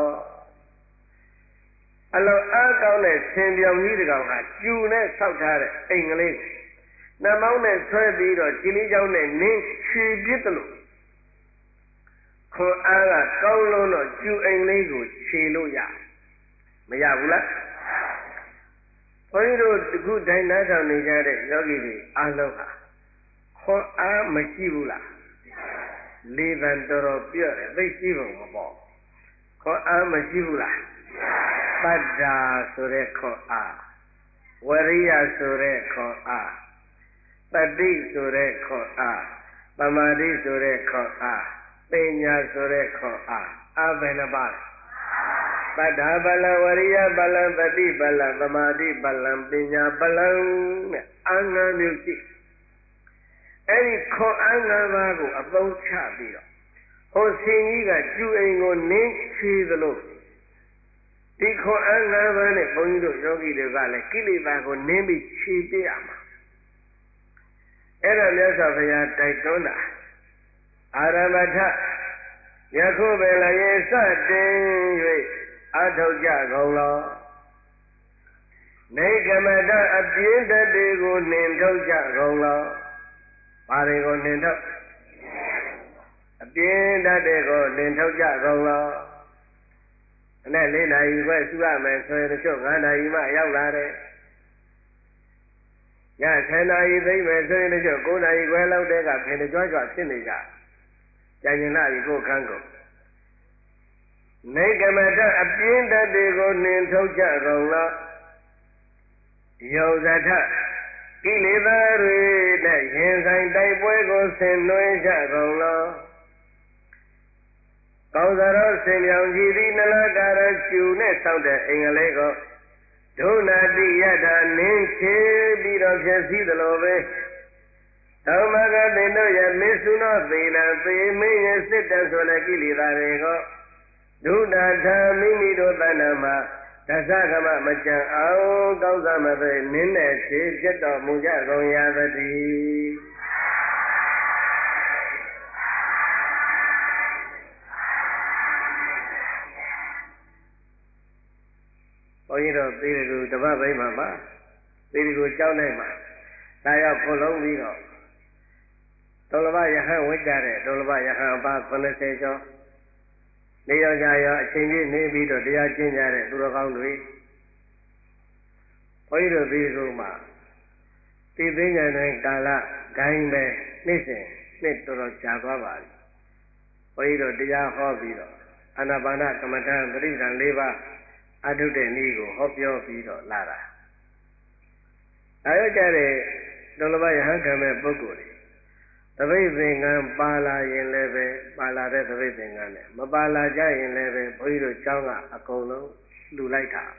အလောအားကောင်းတဲ့ဆင်ပြောင်ကြီးတကောင်ဟာကျူနဲ့ဆောက်ထားတဲ့အိမ်ကလေးနှမောင်းနဲ့ဆွဲပြီးတော့ကြည်လေးချောင်းနဲ့နင်းချွေပြစ်တယ်လို့ခွန်အားကကောင်းလုံးတော့ကျူအိမ်လေးကိုခြေလို့ရမရဘူးလားဘုန်းကြီးတို့ဒီခုတိုင်းနားထောင်နေကြတဲ့ယောဂီတွေအားလုံးဟာခွန်အားမရှိဘူးလားလေးတန်တော်တော်ပြည့်တယ်သိရှိပုံမပေါ်ခွန်အားမရှိဘူးလားပတ္တာဆိုတဲ့ခွန်အားဝရိယဆိုတဲ့ခွန်အားတတိဆိုတဲ့ခွန်အားပမာတိဆိုတဲ့ခွန်အားပညာဆိုတဲ့ခွန်အားအဘယ်နှပါလဲပတ္တာပလံဝရိယပလံတတိပလံသမာဓိပလံပညာပလံနဲ့အာငါမျိုးရှိအဲ့ဒီခွန်အားငါးပါးကိုအသုံးချပြီးတော့ဟိုဆင်ကြီးကကျူအိမ်ကိုနင်းချီသလိုဒီခွန်အားငါးပါးနဲ့ဘုန်းကြီးတို့ယောဂီတွေကလည်းကိလေသာကိုနင်းပြီးခြေပြရမှာအဲ့ဒါမြတ်စွာဘုရားတိုက်တွန်းတာအာရမထယခုပဲလည်းစတင်၍အထောက်ကြကုန်လောနေကမတအပြင်းတတ်တွေကိုနှင်ထုတ်ကြကုန်လောဘာတွေကိုနှင်ထုတ်အပြင်းတတ်တွေကိုနှင်ထုတ်ကြကုန်လောအဲ့နဲ့လေးနာရီခွဲစုရမယ်ဆိုရင်တချို့ငါးနာရီမှရောက်လာတယ်ညဆယ်နာရီသိမ့်မယ်ဆိုရင်တချို့ကိုးနာရီခွဲလောက်တည်းကဖင်ကြွကြွဖြစ်နေကြကြင်ရင်လာပြီကိုခန်းကိုနေကမတအပြင်းတတ်တွေကိုနှင်ထုတ်ကြကုန်လောယောဇထကိလေသာတွေနဲ့ရင်ဆိုင်တိုက်ပွဲကိုဆင်နွှဲကြကုန်လောကောင်းစရောဆင်ပြောင်ကြည်သည်နလကာရကျူနဲ့ဆောက်တဲ့အင်္ဂလိပ်ကိုဒုနာတိယထာနင်းချေပြီးတော့ဖြစ်စည်းသလိုပဲသောမကသင်တို့ရဲ့မေစုနောသေနသေမင်းရဲ့စစ်တဆိုတဲ့ကိလေသာတွေကိုဒုနာထာမိမိတို့တဏ္ဍာမှာဒသကမမကြံအောင်ကောင်းစားမသိနင်းတဲ့ခြေဖြစ်တော်မူကြကုန်ရသတည်းဘုန်းကြီးတို့သီရိကူတပတ်ပိမှာမှာသီရိကူကြောင်းနိုင်မှာဒါရောက်ခုလုံးပြီးတော့ဒုလဘယဟန်ဝိကြတဲ့ဒုလဘယဟန်ပါခုနှစ်ဆယ်ကျော်နေရောကြရောအချိန်ပြည့်နေပြီးတော့တရားကျင့်ကြတဲ့သူတော်ကောင်းတွေဘုန်းကြီးတို့ဒီကုမှာတည်သိဉာဏ်နဲ့ကာလဂိုင်းပဲနေ့စဉ်နှစ်တော်တော်ကြာသွားပါပြီဘုန်းကြီးတို့တရားဟောပြီးတော့အာနာပါနကမ္မဋ္ဌာန်းပရိသတ်၄ပါးအထုတ်တဲ့နည်းကိုဟောပြောပြီးတော့လာတာအဲရကြတဲ့ဒုလဘယဟန်ခံမဲ့ပုဂ္ဂိုလ်တွေသပိတ်သင်္ကန်းပါလာရင်လည်းပဲပါလာတဲ့သပိတ်သင်္ကန်းနဲ့မပါလာကြရင်လည်းပဲဘုန်းကြီးတို့ကျောင်းကအကုန်လုံးလှူလိုက်တာ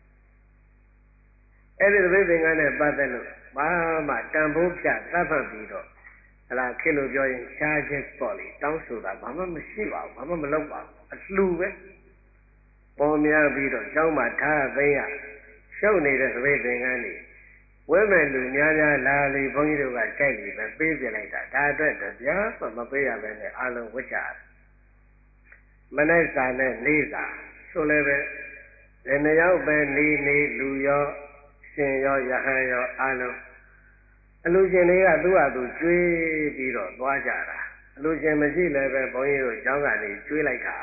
အဲ့ဒီသပိတ်သင်္ကန်းနဲ့ပတ်သက်လို့ဘာမှတန်ဖိုးပြသတ်မှတ်ပြီးတော့ဟလာခေလို့ပြောရင်ရှားချက်ပေါ့လေတောင်းဆိုတာဘာမှမရှိပါဘူးဘာမှမလုပ်ပါဘူးအလှူပဲပေါ်များပြီးတော့ကျောင်းမှာထားသိရရှုပ်နေတဲ့သပိတ်သင်္ကန်းတွေဝဲမဲ့လူများများလာလေဘုန်းကြီးတို့ကကြိုက်လေပဲပေးပြလိုက်တာဒါအတွက်တရားမှမပေးရဘဲနဲ့အလုံးဝတ်ကြတယ်မနေ့စာနဲ့နေ့စာဆိုလည်းပဲဒီနှစ်ယောက်ပဲနေနေလူရောရှင်ရောယဟန်ရောအလုံးအလူရှင်တွေကသူ့ဟာသူကျွေးပြီးတော့သွားကြတာအလူရှင်မရှိလည်းပဲဘုန်းကြီးတို့ကျောင်းကနေကျွေးလိုက်တာ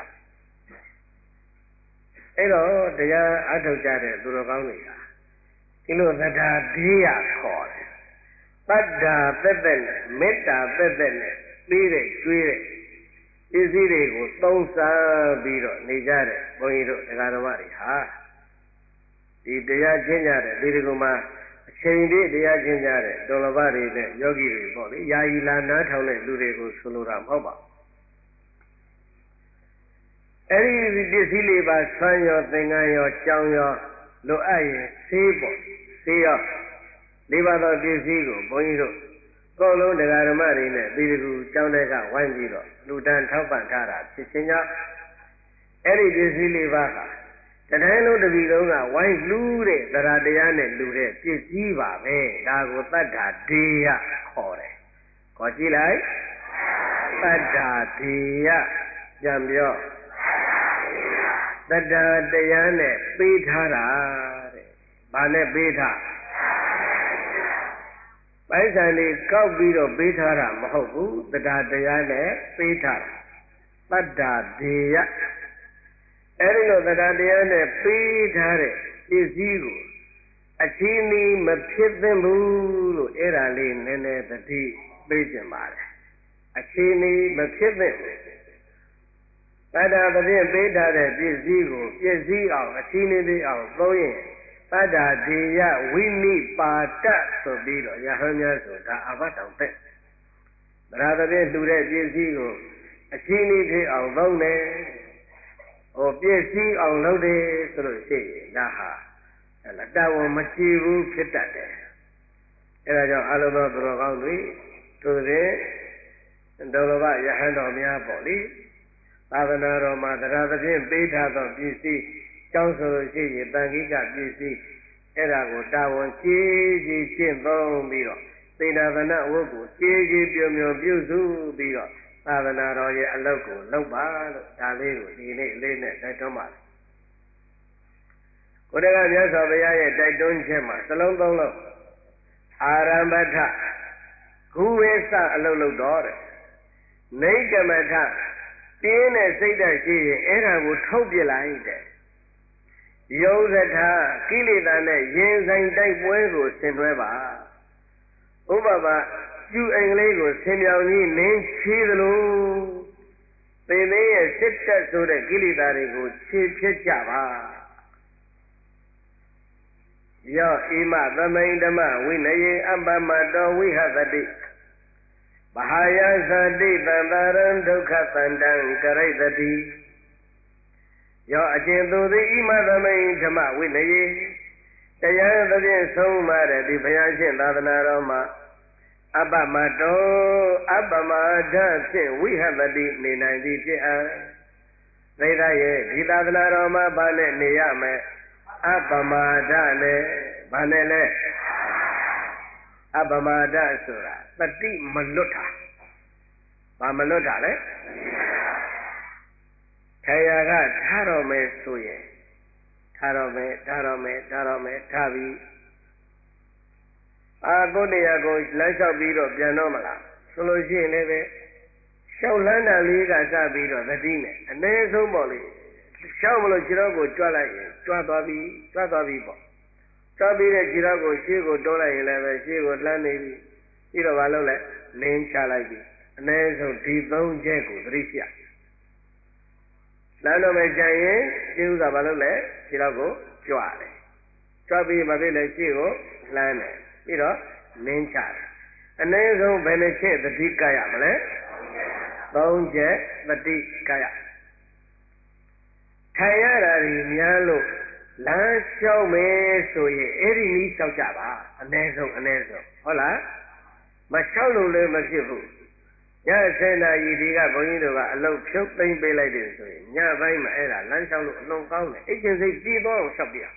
အဲ့တော့တရားအထုတ်ကြတဲ့သူတော်ကောင်းတွေကဒီလိုသဒ္ဓါဒေယခေါ်တယ်တတ္တာသက်သက်နဲ့မေတ္တာသက်သက်နဲ့ပြီးတဲ့ကျွေးတဲ့စ္စည်းတွေကိုသုံးစားပြီးတော့နေကြတဲ့ဘုန်းကြီးတို့တရားတော်တွေဟာဒီတရားကျင့်ကြတဲ့ဒီဒီကုမှာအချိန်ပြည့်တရားကျင့်ကြတဲ့တော်လဘတွေနဲ့ယောဂီတွေပေါ့လေယာယီလာနားထောင်တဲ့လူတွေကိုဆိုလိုတာမဟုတ်ပါဘူးအဲ့ဒီပစ္စည်းလေးပါဆန်းရောသင်္ကန်းရောကြောင်ရောလိုအပ်ရင်ဆေးပေါ့ဆေးရောလေးပါးသောပစ္စည်းကိုဘုန်းကြီးတို့ကောလုံးတရားဓမ္မတွေနဲ့ဒီဒီကုကျောင်းတွေကဝိုင်းပြီးတော့လူတန်းထောက်ပံ့ထားတာဖြစ်ခြင်းကြောင့်အဲ့ဒီပစ္စည်းလေးပါးဟာတတိုင်းလုံးတပြည်လုံးကဝိုင်းလူတဲ့တရားတရားနဲ့လူတဲ့ပစ္စည်းပါပဲဒါကိုတတ္ထာဒေယခေါ်တယ်ခေါ်ကြည့်လိုက်တတ္ထာဒေယပြန်ပြောတတ္ထာတရားနဲ့ပေးထားတာတဲ့ဘာနဲ့ပေးထားပိုက်ဆံလေးကောက်ပြီးတော့ပေးထားတာမဟုတ်ဘူးတတ္ထာတရားနဲ့ပေးထားတာတတ္ထာဒေယအဲ့ဒီလိုတရားတရားနဲ့ပေးထားတဲ့ပစ္စည်းကိုအချင်းဤမဖြစ်သင့်ဘူးလို့အဲ့ဒါလေးနည်းနည်းသတိပေးကြပါတယ်အချင်းဤမဖြစ်သင့်ဘူးတတ္တပဖြင့်ပေးထားတဲ့ပစ္စည်းကိုပစ္စည်းအောင်အချင်းဤသေးအောင်သုံးရင်တတ္တဒေယဝိနိပါတဆိုပြီးတော့ရဟန်းများဆိုတာအဘတ်တောင်တဲ့တရားသဖြင့်လှူတဲ့ပစ္စည်းကိုအချင်းဤသေးအောင်သုံးတယ်ဟိုပြည့်စည်အောင်လုပ်တယ်ဆိုလို့ရှိရင်ဒါဟာအတဝမကြည့်ဘူးဖြစ်တတ်တယ်အဲဒါကြောင့်အလုံးစုံသူတော်ကောင်းတွေသူတွေတော်တော်ကယဟန်တော်များပေါ့လေသာသနာတော်မှာတရားသဖြင့်ပေးထားသောပစ္စည်းကျောင်းဆိုလို့ရှိရင်တန်ခိကပစ္စည်းအဲ့ဒါကိုတာဝန်ကြီးကြီးရှင်းသုံးပြီးတော့သေနာသနာဝတ်ကိုကြီးကြီးပြုံပြုံပြုစုပြီးတော့သာသနာတော်ရဲ့အလုပ်ကိုလုပ်ပါလို့ဒါလေးကိုဒီနေ့လေးနဲ့တိုက်တွန်းပါတယ်ဘုရားကမြတ်စွာဘုရားရဲ့တိုက်တွန်းချက်မှာသလုံးသုံးလုံးအာရမထဂုဝေသအလုပ်လုပ်တော်တဲ့နိကမထပြင်းတဲ့စိတ်ဓာတ်ရှိရင်အဲ့ဒါကိုထုတ်ပြလိုက်တဲ့ယုံသထကိလေသာနဲ့ရင်ဆိုင်တိုက်ပွဲကိုဆင်နွှဲပါဥပမာကျူအိမ်ကလေးကိုဆင်ပြောင်ကြီးနင်းချေးသလိုသေသေးရဲ့စစ်တက်ဆိုတဲ့ကိလေသာတွေကိုခြေဖြစ်ကြပါယောဣမသမိန်ဓမ္မဝိနယေအပ္ပမတောဝိဟသတိမဟာယသတိတန္တရံဒုက္ခတန္တံကရိတတိယောအကျဉ်သူသည်ဣမသမိန်ဓမ္မဝိနယေတရားသဖြင့်ဆုံးမတဲ့ဒီဘုရားရှင်သာသနာတော်မှာအပ္ပမတောအပ္ပမဒဖြင့်ဝိဟသတိနေနိုင်သည်ဖြစ်အပ်သိသရဲ့ဒီသာသနာတော်မှာဘာနဲ့နေရမယ်အပ္ပမဒနဲ့ဘာနဲ့လဲအပ္ပမဒဆိုတာတတိမလွတ်တာဘာမလွတ်တာလဲထာယာကထားတော်မယ်ဆိုရင်ထားတော်မယ်ထားတော်မယ်ထားတော်မယ်ထားပြီးအာကိုနေရာကိုလမ်းလျှောက်ပြီးတော့ပြန်တော့မလားဆိုလို့ရှိရင်လည်းပဲလျှောက်လန်းတာလေးကစပြီးတော့သတိနဲ့အနည်းဆုံးပေါ့လေလျှောက်မလို့ခြေတော်ကိုကြွလိုက်ရင်ကြွသွားပြီကြွသွားပြီပေါ့ကြွပြီးတဲ့ခြေတော်ကိုရှေ့ကိုတိုးလိုက်ရင်လည်းပဲရှေ့ကိုလှမ်းနေပြီပြီးတော့မလုပ်လဲလင်းချလိုက်ပြီအနည်းဆုံးဒီသုံးချက်ကိုသတိရှိရလမ်းတော့မကြရင်ရှင်းဥစွာမလုပ်လဲခြေတော်ကိုကြွတယ်ကြွပြီးမဖြစ်လဲရှေ့ကိုလှမ်းတယ်ပြီးတော့လင်းချတယ်အနည်းဆုံးဘယ်နှချက်သတိကရမလဲသုံးချက်သတိကရထိုင်ရတာဒီများလို့လမ်းလျှောက်မယ်ဆိုရင်အဲ့ဒီနည်းလျှောက်ကြပါအနည်းဆုံးအနည်းဆုံးဟုတ်လားမလျှောက်လို့လည်းမဖြစ်ဘူးညဆယ်နာရီဒီကဘုန်းကြီးတို့ကအလုပ်ဖြုတ်သိမ့်ပေးလိုက်တယ်ဆိုရင်ညပိုင်းမှာအဲ့ဒါလမ်းလျှောက်လို့အလုံးကောင်းတယ်အိတ်ကျင်စိတ်ပြေးသွားအောင်လျှောက်ပြရ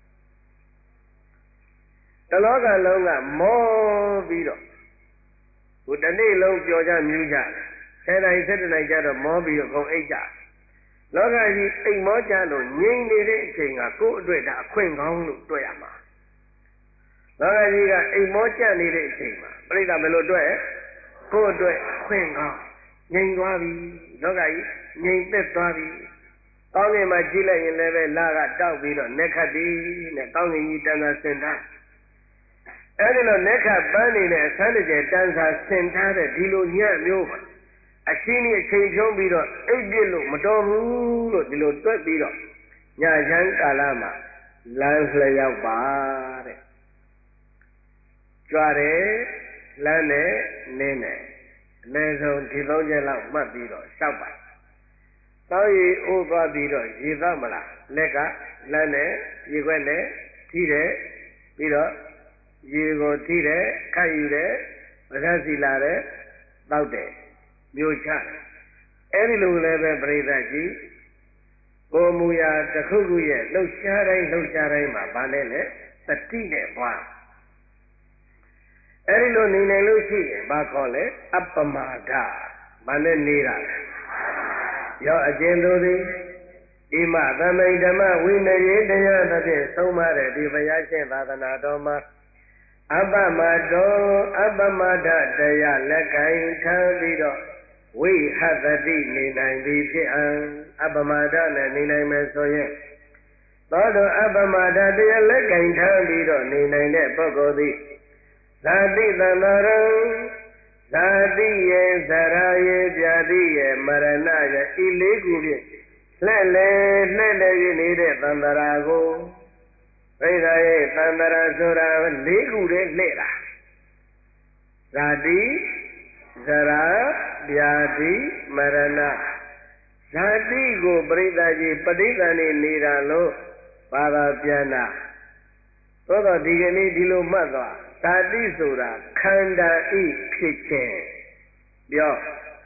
တလောကလုံးကမောပြီးတော့ဟိုတနေ့လုံးပျော်ကြမြူးကြတယ်ဆယ်နာရီ၁၁နာရီကျတော့မောပြီးတော့ကုန်အိတ်ကြလောကကြီးအိမ်မောကြလို့ငြိမ်နေတဲ့အချိန်ကကိုယ့်အတွက်ဒါအခွင့်ကောင်းလို့တွေ့ရမှာလောကကြီးကအိမ်မောကြနေတဲ့အချိန်မှာပြိဿဘယ်လိုတွေ့ကိုယ့်အတွက်အခွင့်ကောင်းငြိမ်သွားပြီလောကကြီးငြိမ်သက်သွားပြီကောင်းကင်မှာကြည့်လိုက်ရင်လည်းပဲလာကတောက်ပြီးတော့နက်ခတ်ပြီးနဲ့ကောင်းကင်ကြီးတန်ခါစင်ထားအဲဒီလိုနက်ခတ်ပန်းနေတဲ့အဆန်းတကျတန်ခါစင်ထားတဲ့ဒီလိုညံ့မျိုးပါအရှင်းကြီးအချိန်ဖြုံးပြီးတော့အိပ်ပြစ်လို့မတော်ဘူးလို့ဒီလိုတွက်ပြီးတော့ညချမ်းကာလမှာလမ်းလျှောက်ပါတဲ့ကြွားတယ်လမ်းနဲ့နင်းတယ်အနည်းဆုံးဒီသုံးချက်လောက်မှတ်ပြီးတော့လျှောက်ပါသောက်ရည်အိုးသွားပြီးတော့ရေသောက်မလားလက်ကလမ်းနဲ့ရေခွက်နဲ့ထိတယ်ပြီးတော့ရေကိုထိတယ်ခတ်ယူတယ်ပကတ်စီလာတယ်တောက်တယ်မျိုးချတယ်အဲ့ဒီလိုလည်းပဲပြိဿကြီးကိုမူရာတစ်ခုခုရဲ့လှုပ်ရှားတိုင်းလှုပ်ရှားတိုင်းမှာဗာလဲလေသတိနဲ့သွားအဲ့ဒီလိုနေနိုင်လို့ရှိရင်ဘာခေါ်လဲအပ္ပမာဒဘာနဲ့နေတာလဲရောအကျဉ်သူသည်ဣမသမိဓမ္မဝိနယေတရားသဖြင့်ဆုံးမတဲ့ဒီဘုရားရှင်သာသနာတော်မှာအပ္ပမတောအပ္ပမဒတရားလက်ကင်ခံပြီးတော့ဝိဟတတိနေနိုင်သည်ဖြစ်အံအပ္ပမဒနဲ့နေနိုင်မယ်ဆိုရင်သောတောအပ္ပမဒတရားလက်ကင်ခံပြီးတော့နေနိုင်တဲ့ပုဂ္ဂိုလ်သည်ဇာတိသံဃာရံဇာတိယေဇရာယေဗျာတိယေမရဏယေဤလေးခုဖြင့်လှဲ့လေလှဲ့လေရနေတဲ့သံဃာကိုပြိဿရဲ့သံဃာဆိုတာလေးခုတည်းလှဲ့တာဇာတိဇရာဗျာတိမရဏဇာတိကိုပြိဿကြီးပဋိသန္ဓေနေတာလို့ဘာသာပြန်တာသို့တော့ဒီကနေ့ဒီလိုမှတ်သွားဇာတိဆိုတာခန္ဓာဤဖြစ်ခြင်းပြော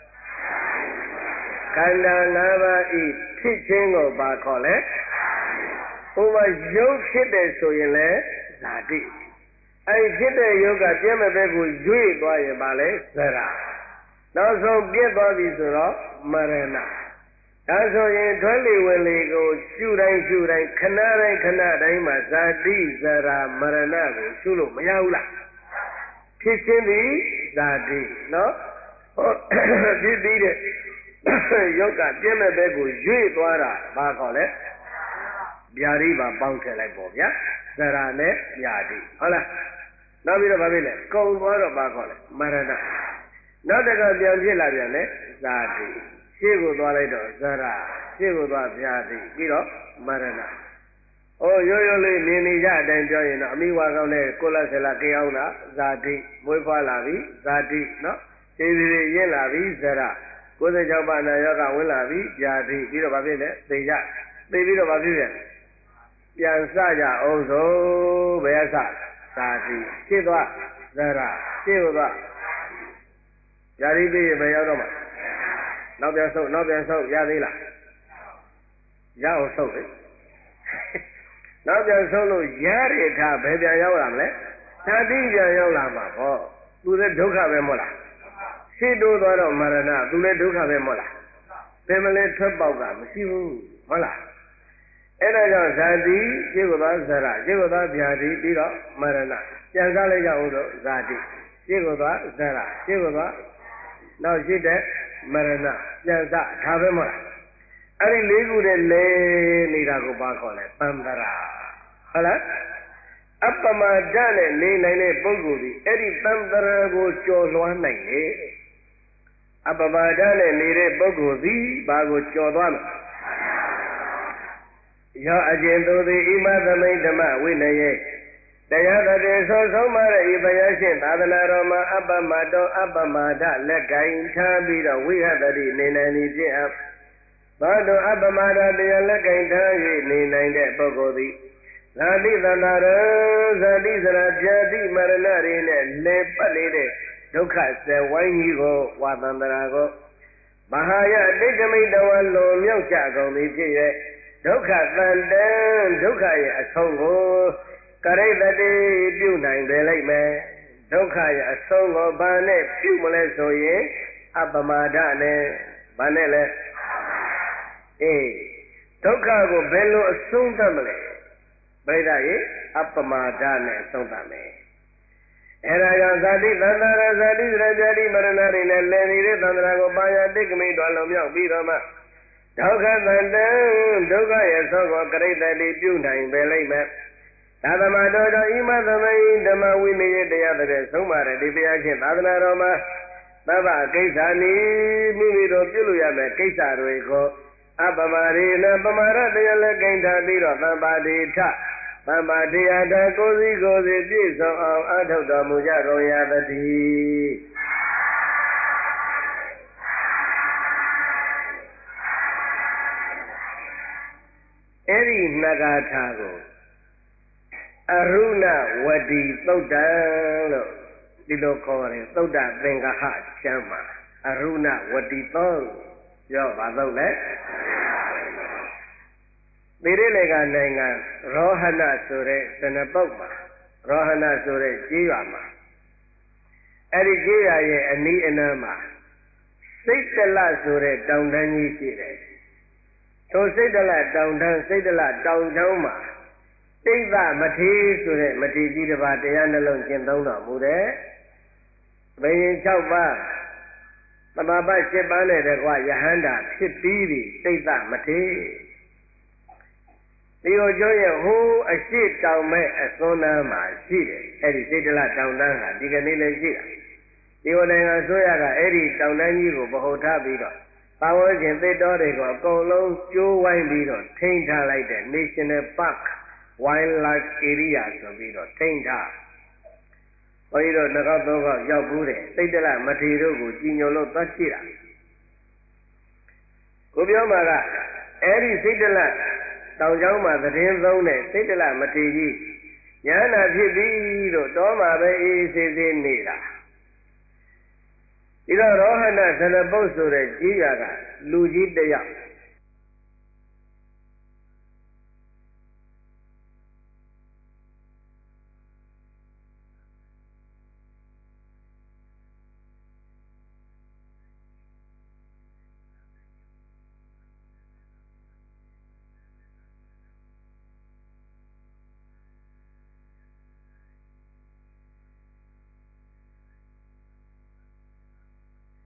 ခန္ဓာ၅ပါးဤဖြစ်ခြင်းကိုဘာခေါ်လဲဥပယုတ်ဖြစ်တယ်ဆိုရင်လဲဇာတိအဲ့ဖြစ်တဲ့ယုတ်ကပြည့်မဲ့ဘက်ကိုရွေ့သွားရင်ဘာလဲဇရာနောက်ဆုံးပြည့်သွားပြီဆိုတော့မရဏဒါဆိုရင်ထွန်းလေဝင်လေကိုရှုတိုင်းရှုတိုင်းခဏတိုင်းခဏတိုင်းမှာဇာတိဇရာမရဏကိုရှုလို့မရဘူးလားဖြစ်ခြင်းသည်ဇာတိနော်ဟောဖြစ်ပြီးတဲ့ယောဂပြည့်မဲ့ဘက်ကိုရွေ့သွားတာဘာခေါ်လဲဗျာတိပါပေါင်းထည့်လိုက်ပေါ့ဗျာဇရာနဲ့ဗျာတိဟုတ်လားနောက်ပြီးတော့ဘာဖြစ်လဲကုံသွားတော့ဘာခေါ်လဲမရဏနောက်တကပြန်ဖြစ်လာပြန်လဲဇာတိရှေ့ကိုသွားလိုက်တော့ဇရာရှေ့ကိုသွားဗျာတိပြီးတော့မရဏ။အိုးရိုးရိုးလေးမြင်နေကြအတိုင်းပြောရင်တော့အမိဝါကောင်းတဲ့ကိုလဆလာကေအောင်တာဇာတိမွေးဖွားလာပြီဇာတိနော်။ဒီဒီရင်းလာပြီဇရာကိုယ်စိတ်ကြောင့်ပါဏာယောဂဝင်လာပြီဗျာတိပြီးတော့ဘာဖြစ်လဲသိကြသိပြီးတော့ဘာဖြစ်လဲပြန်စကြအောင်ဆိုဘယ်စဇာတိရှင်းသွားဇရာရှင်းသွားဗျာတိပြီးရင်ဘယ်ရောက်တော့မှာနောက်ပြန်ဆုပ်နောက်ပြန်ဆုပ်ရသေးလားရအောင်ဆုပ်လေနောက်ပြန်ဆုပ်လို့ရတဲ့အခါဘယ်ပြန်ရောက်လာမလဲသတိပြန်ရောက်လာမှာပေါ့သူလည်းဒုက္ခပဲမဟုတ်လားရှိတိုးသွားတော့မရဏသူလည်းဒုက္ခပဲမဟုတ်လားပင်မလဲထွက်ပေါက်ကမရှိဘူးဟုတ်လားအဲ့ဒါကြောင့်ဇာတိရှင်းကိုသွားဇရာရှင်းကိုသွားဗျာတိပြီးတော့မရဏပြန်စားလိုက်ကြအောင်လို့ဇာတိရှင်းကိုသွားဇရာရှင်းကိုသွားနောက်ရှိတဲ့မရဏပြန်စားဒါပဲမဟုတ်လားအဲ့ဒီလေးခုနဲ့လဲနေတာကိုဘာခေါ်လဲသံသရာဟုတ်လားအပ္ပမဒနဲ့နေနိုင်တဲ့ပုဂ္ဂိုလ်ဒီအဲ့ဒီသံသရာကိုကျော်လွှားနိုင်လေအပ္ပမဒနဲ့နေတဲ့ပုဂ္ဂိုလ်သည်ဘာကိုကျော်သွားမလဲရောအကျဉ်သူသည်ဣမသမိဓမ္မဝိနယေတရားသဖြင့်ဆောဆုံးမတဲ့ဤဘုရားရှင်သာသနာတော်မှာအပ္ပမတောအပ္ပမဒလက်ကင်ထားပြီးတော့ဝိဟတတိနေနိုင်သည်ဖြစ်အပ်ဘာတို့အပ္ပမဒတရားလက်ကင်ထား၍နေနိုင်တဲ့ပုဂ္ဂိုလ်သည်ဇာတိသန္တာရဇာတိစရာပြာတိမရဏတွေနဲ့လေပတ်နေတဲ့ဒုက္ခဇဝိုင်းကြီးကိုဝါသန္တရာကိုမဟာယတိကမိတဝါလွန်မြောက်ကြကုန်သည်ဖြစ်၍ဒုက္ခတန်တန်ဒုက္ခရဲ့အဆုံးကိုကရိတတိပြုနိုင်တယ်လိုက်မယ်ဒုက္ခရဲ့အဆုံးကိုဘာနဲ့ပြုမလဲဆိုရင်အပ္ပမဒနဲ့ဘာနဲ့လဲအေးဒုက္ခကိုဘယ်လိုအဆုံးသတ်မလဲပြိဿရေအပ္ပမဒနဲ့အဆုံးသတ်မယ်အဲ့ဒါကြောင့်ဇာတိသန္တာရဇာတိစရပြတိမရဏတွေနဲ့လည်နေတဲ့သန္တာကိုပါရတိကမိတော်လုံးမြောက်ပြီးတော့မှဒုက္ခတန်တန်ဒုက္ခရဲ့သောကိုကရိတတိပြုနိုင်ပဲလိုက်မယ်သာသမတော်တော်ဣမသမိဓမ္မဝိနည်းတရားတဲ့ဆုံးမတဲ့ဒီဘုရားရှင်သာသနာတော်မှာသဗ္ဗကိစ္စနိမိမိတို့ပြုလို့ရမယ်ကိစ္စတွေကိုအပမရိနပမာရတရားလည်းကိန်းထားပြီးတော့သံပါတိထသံပါတရားတကိုယ်စီကိုယ်စီပြည့်စုံအောင်အထောက်တော်မူကြကုန်ရသတည်းအဲ့ဒီနဂါထာကိုအရုဏဝတီသုတ်တံလို့ဒီလိုခေါ်တယ်သုတ်တသင်္ကဟကျမ်းမှာအရုဏဝတီသောပြောပါတော့လေသေရလေကနိုင်ငံရောဟဏဆိုတဲ့သနပုတ်မှာရောဟဏဆိုတဲ့ကြေးရွာမှာအဲ့ဒီကြေးရွာရဲ့အနီးအနားမှာစိတ်တလဆိုတဲ့တောင်တန်းကြီးရှိတယ်ထိုစိတ်တလတောင်တန်းစိတ်တလတောင်ကျောင်းမှာတိဋ္ဌမထေရဆိုတဲ့မထေရကြီးတစ်ပါးတရားနှလုံးကျင့်သုံးတော်မူတယ်ဘယင်၆ပါးသမဘာ၈ပါးနဲ့တကွယဟန္တာဖြစ်ပြီးပြီတိဋ္ဌမထေရဒီကိုကျောင်းရဲ့ဟိုးအရှိတောင်မဲ့အစွန်းနားမှာရှိတယ်အဲ့ဒီစိတ်တလတောင်တန်းဟာဒီကနေ့လည်းရှိတာဒီကိုနိုင်ငံဆိုရကအဲ့ဒီတောင်တန်းကြီးကိုဗဟုထားပြီးတော့ပါဝန်းကျင်သစ်တောတွေကိုအကုန်လုံးကျိုးဝိုင်းပြီးတော့ထိန်းထားလိုက်တဲ့ National Park Wildlife Area ဆိုပြီးတော့ထိန်းထားဘုန်းကြီးတို့နှကောက်သုံးကောက်ရောက်ဘူးတယ်စိတ်တလမထေရတို့ကိုကြည်ညိုလို့သွားကြည့်တာကိုပြောမှာကအဲ့ဒီစိတ်တလတောင်ကျောင်းမှာသတင်းသုံးတဲ့စိတ်တလမထေရကြီးညာနာဖြစ်ပြီလို့တောမှာပဲအေးဆေးဆေးနေတာဒီတော့ရောဟဏသနပုတ်ဆိုတဲ့ကြီးရွာကလူကြီးတစ်ယောက်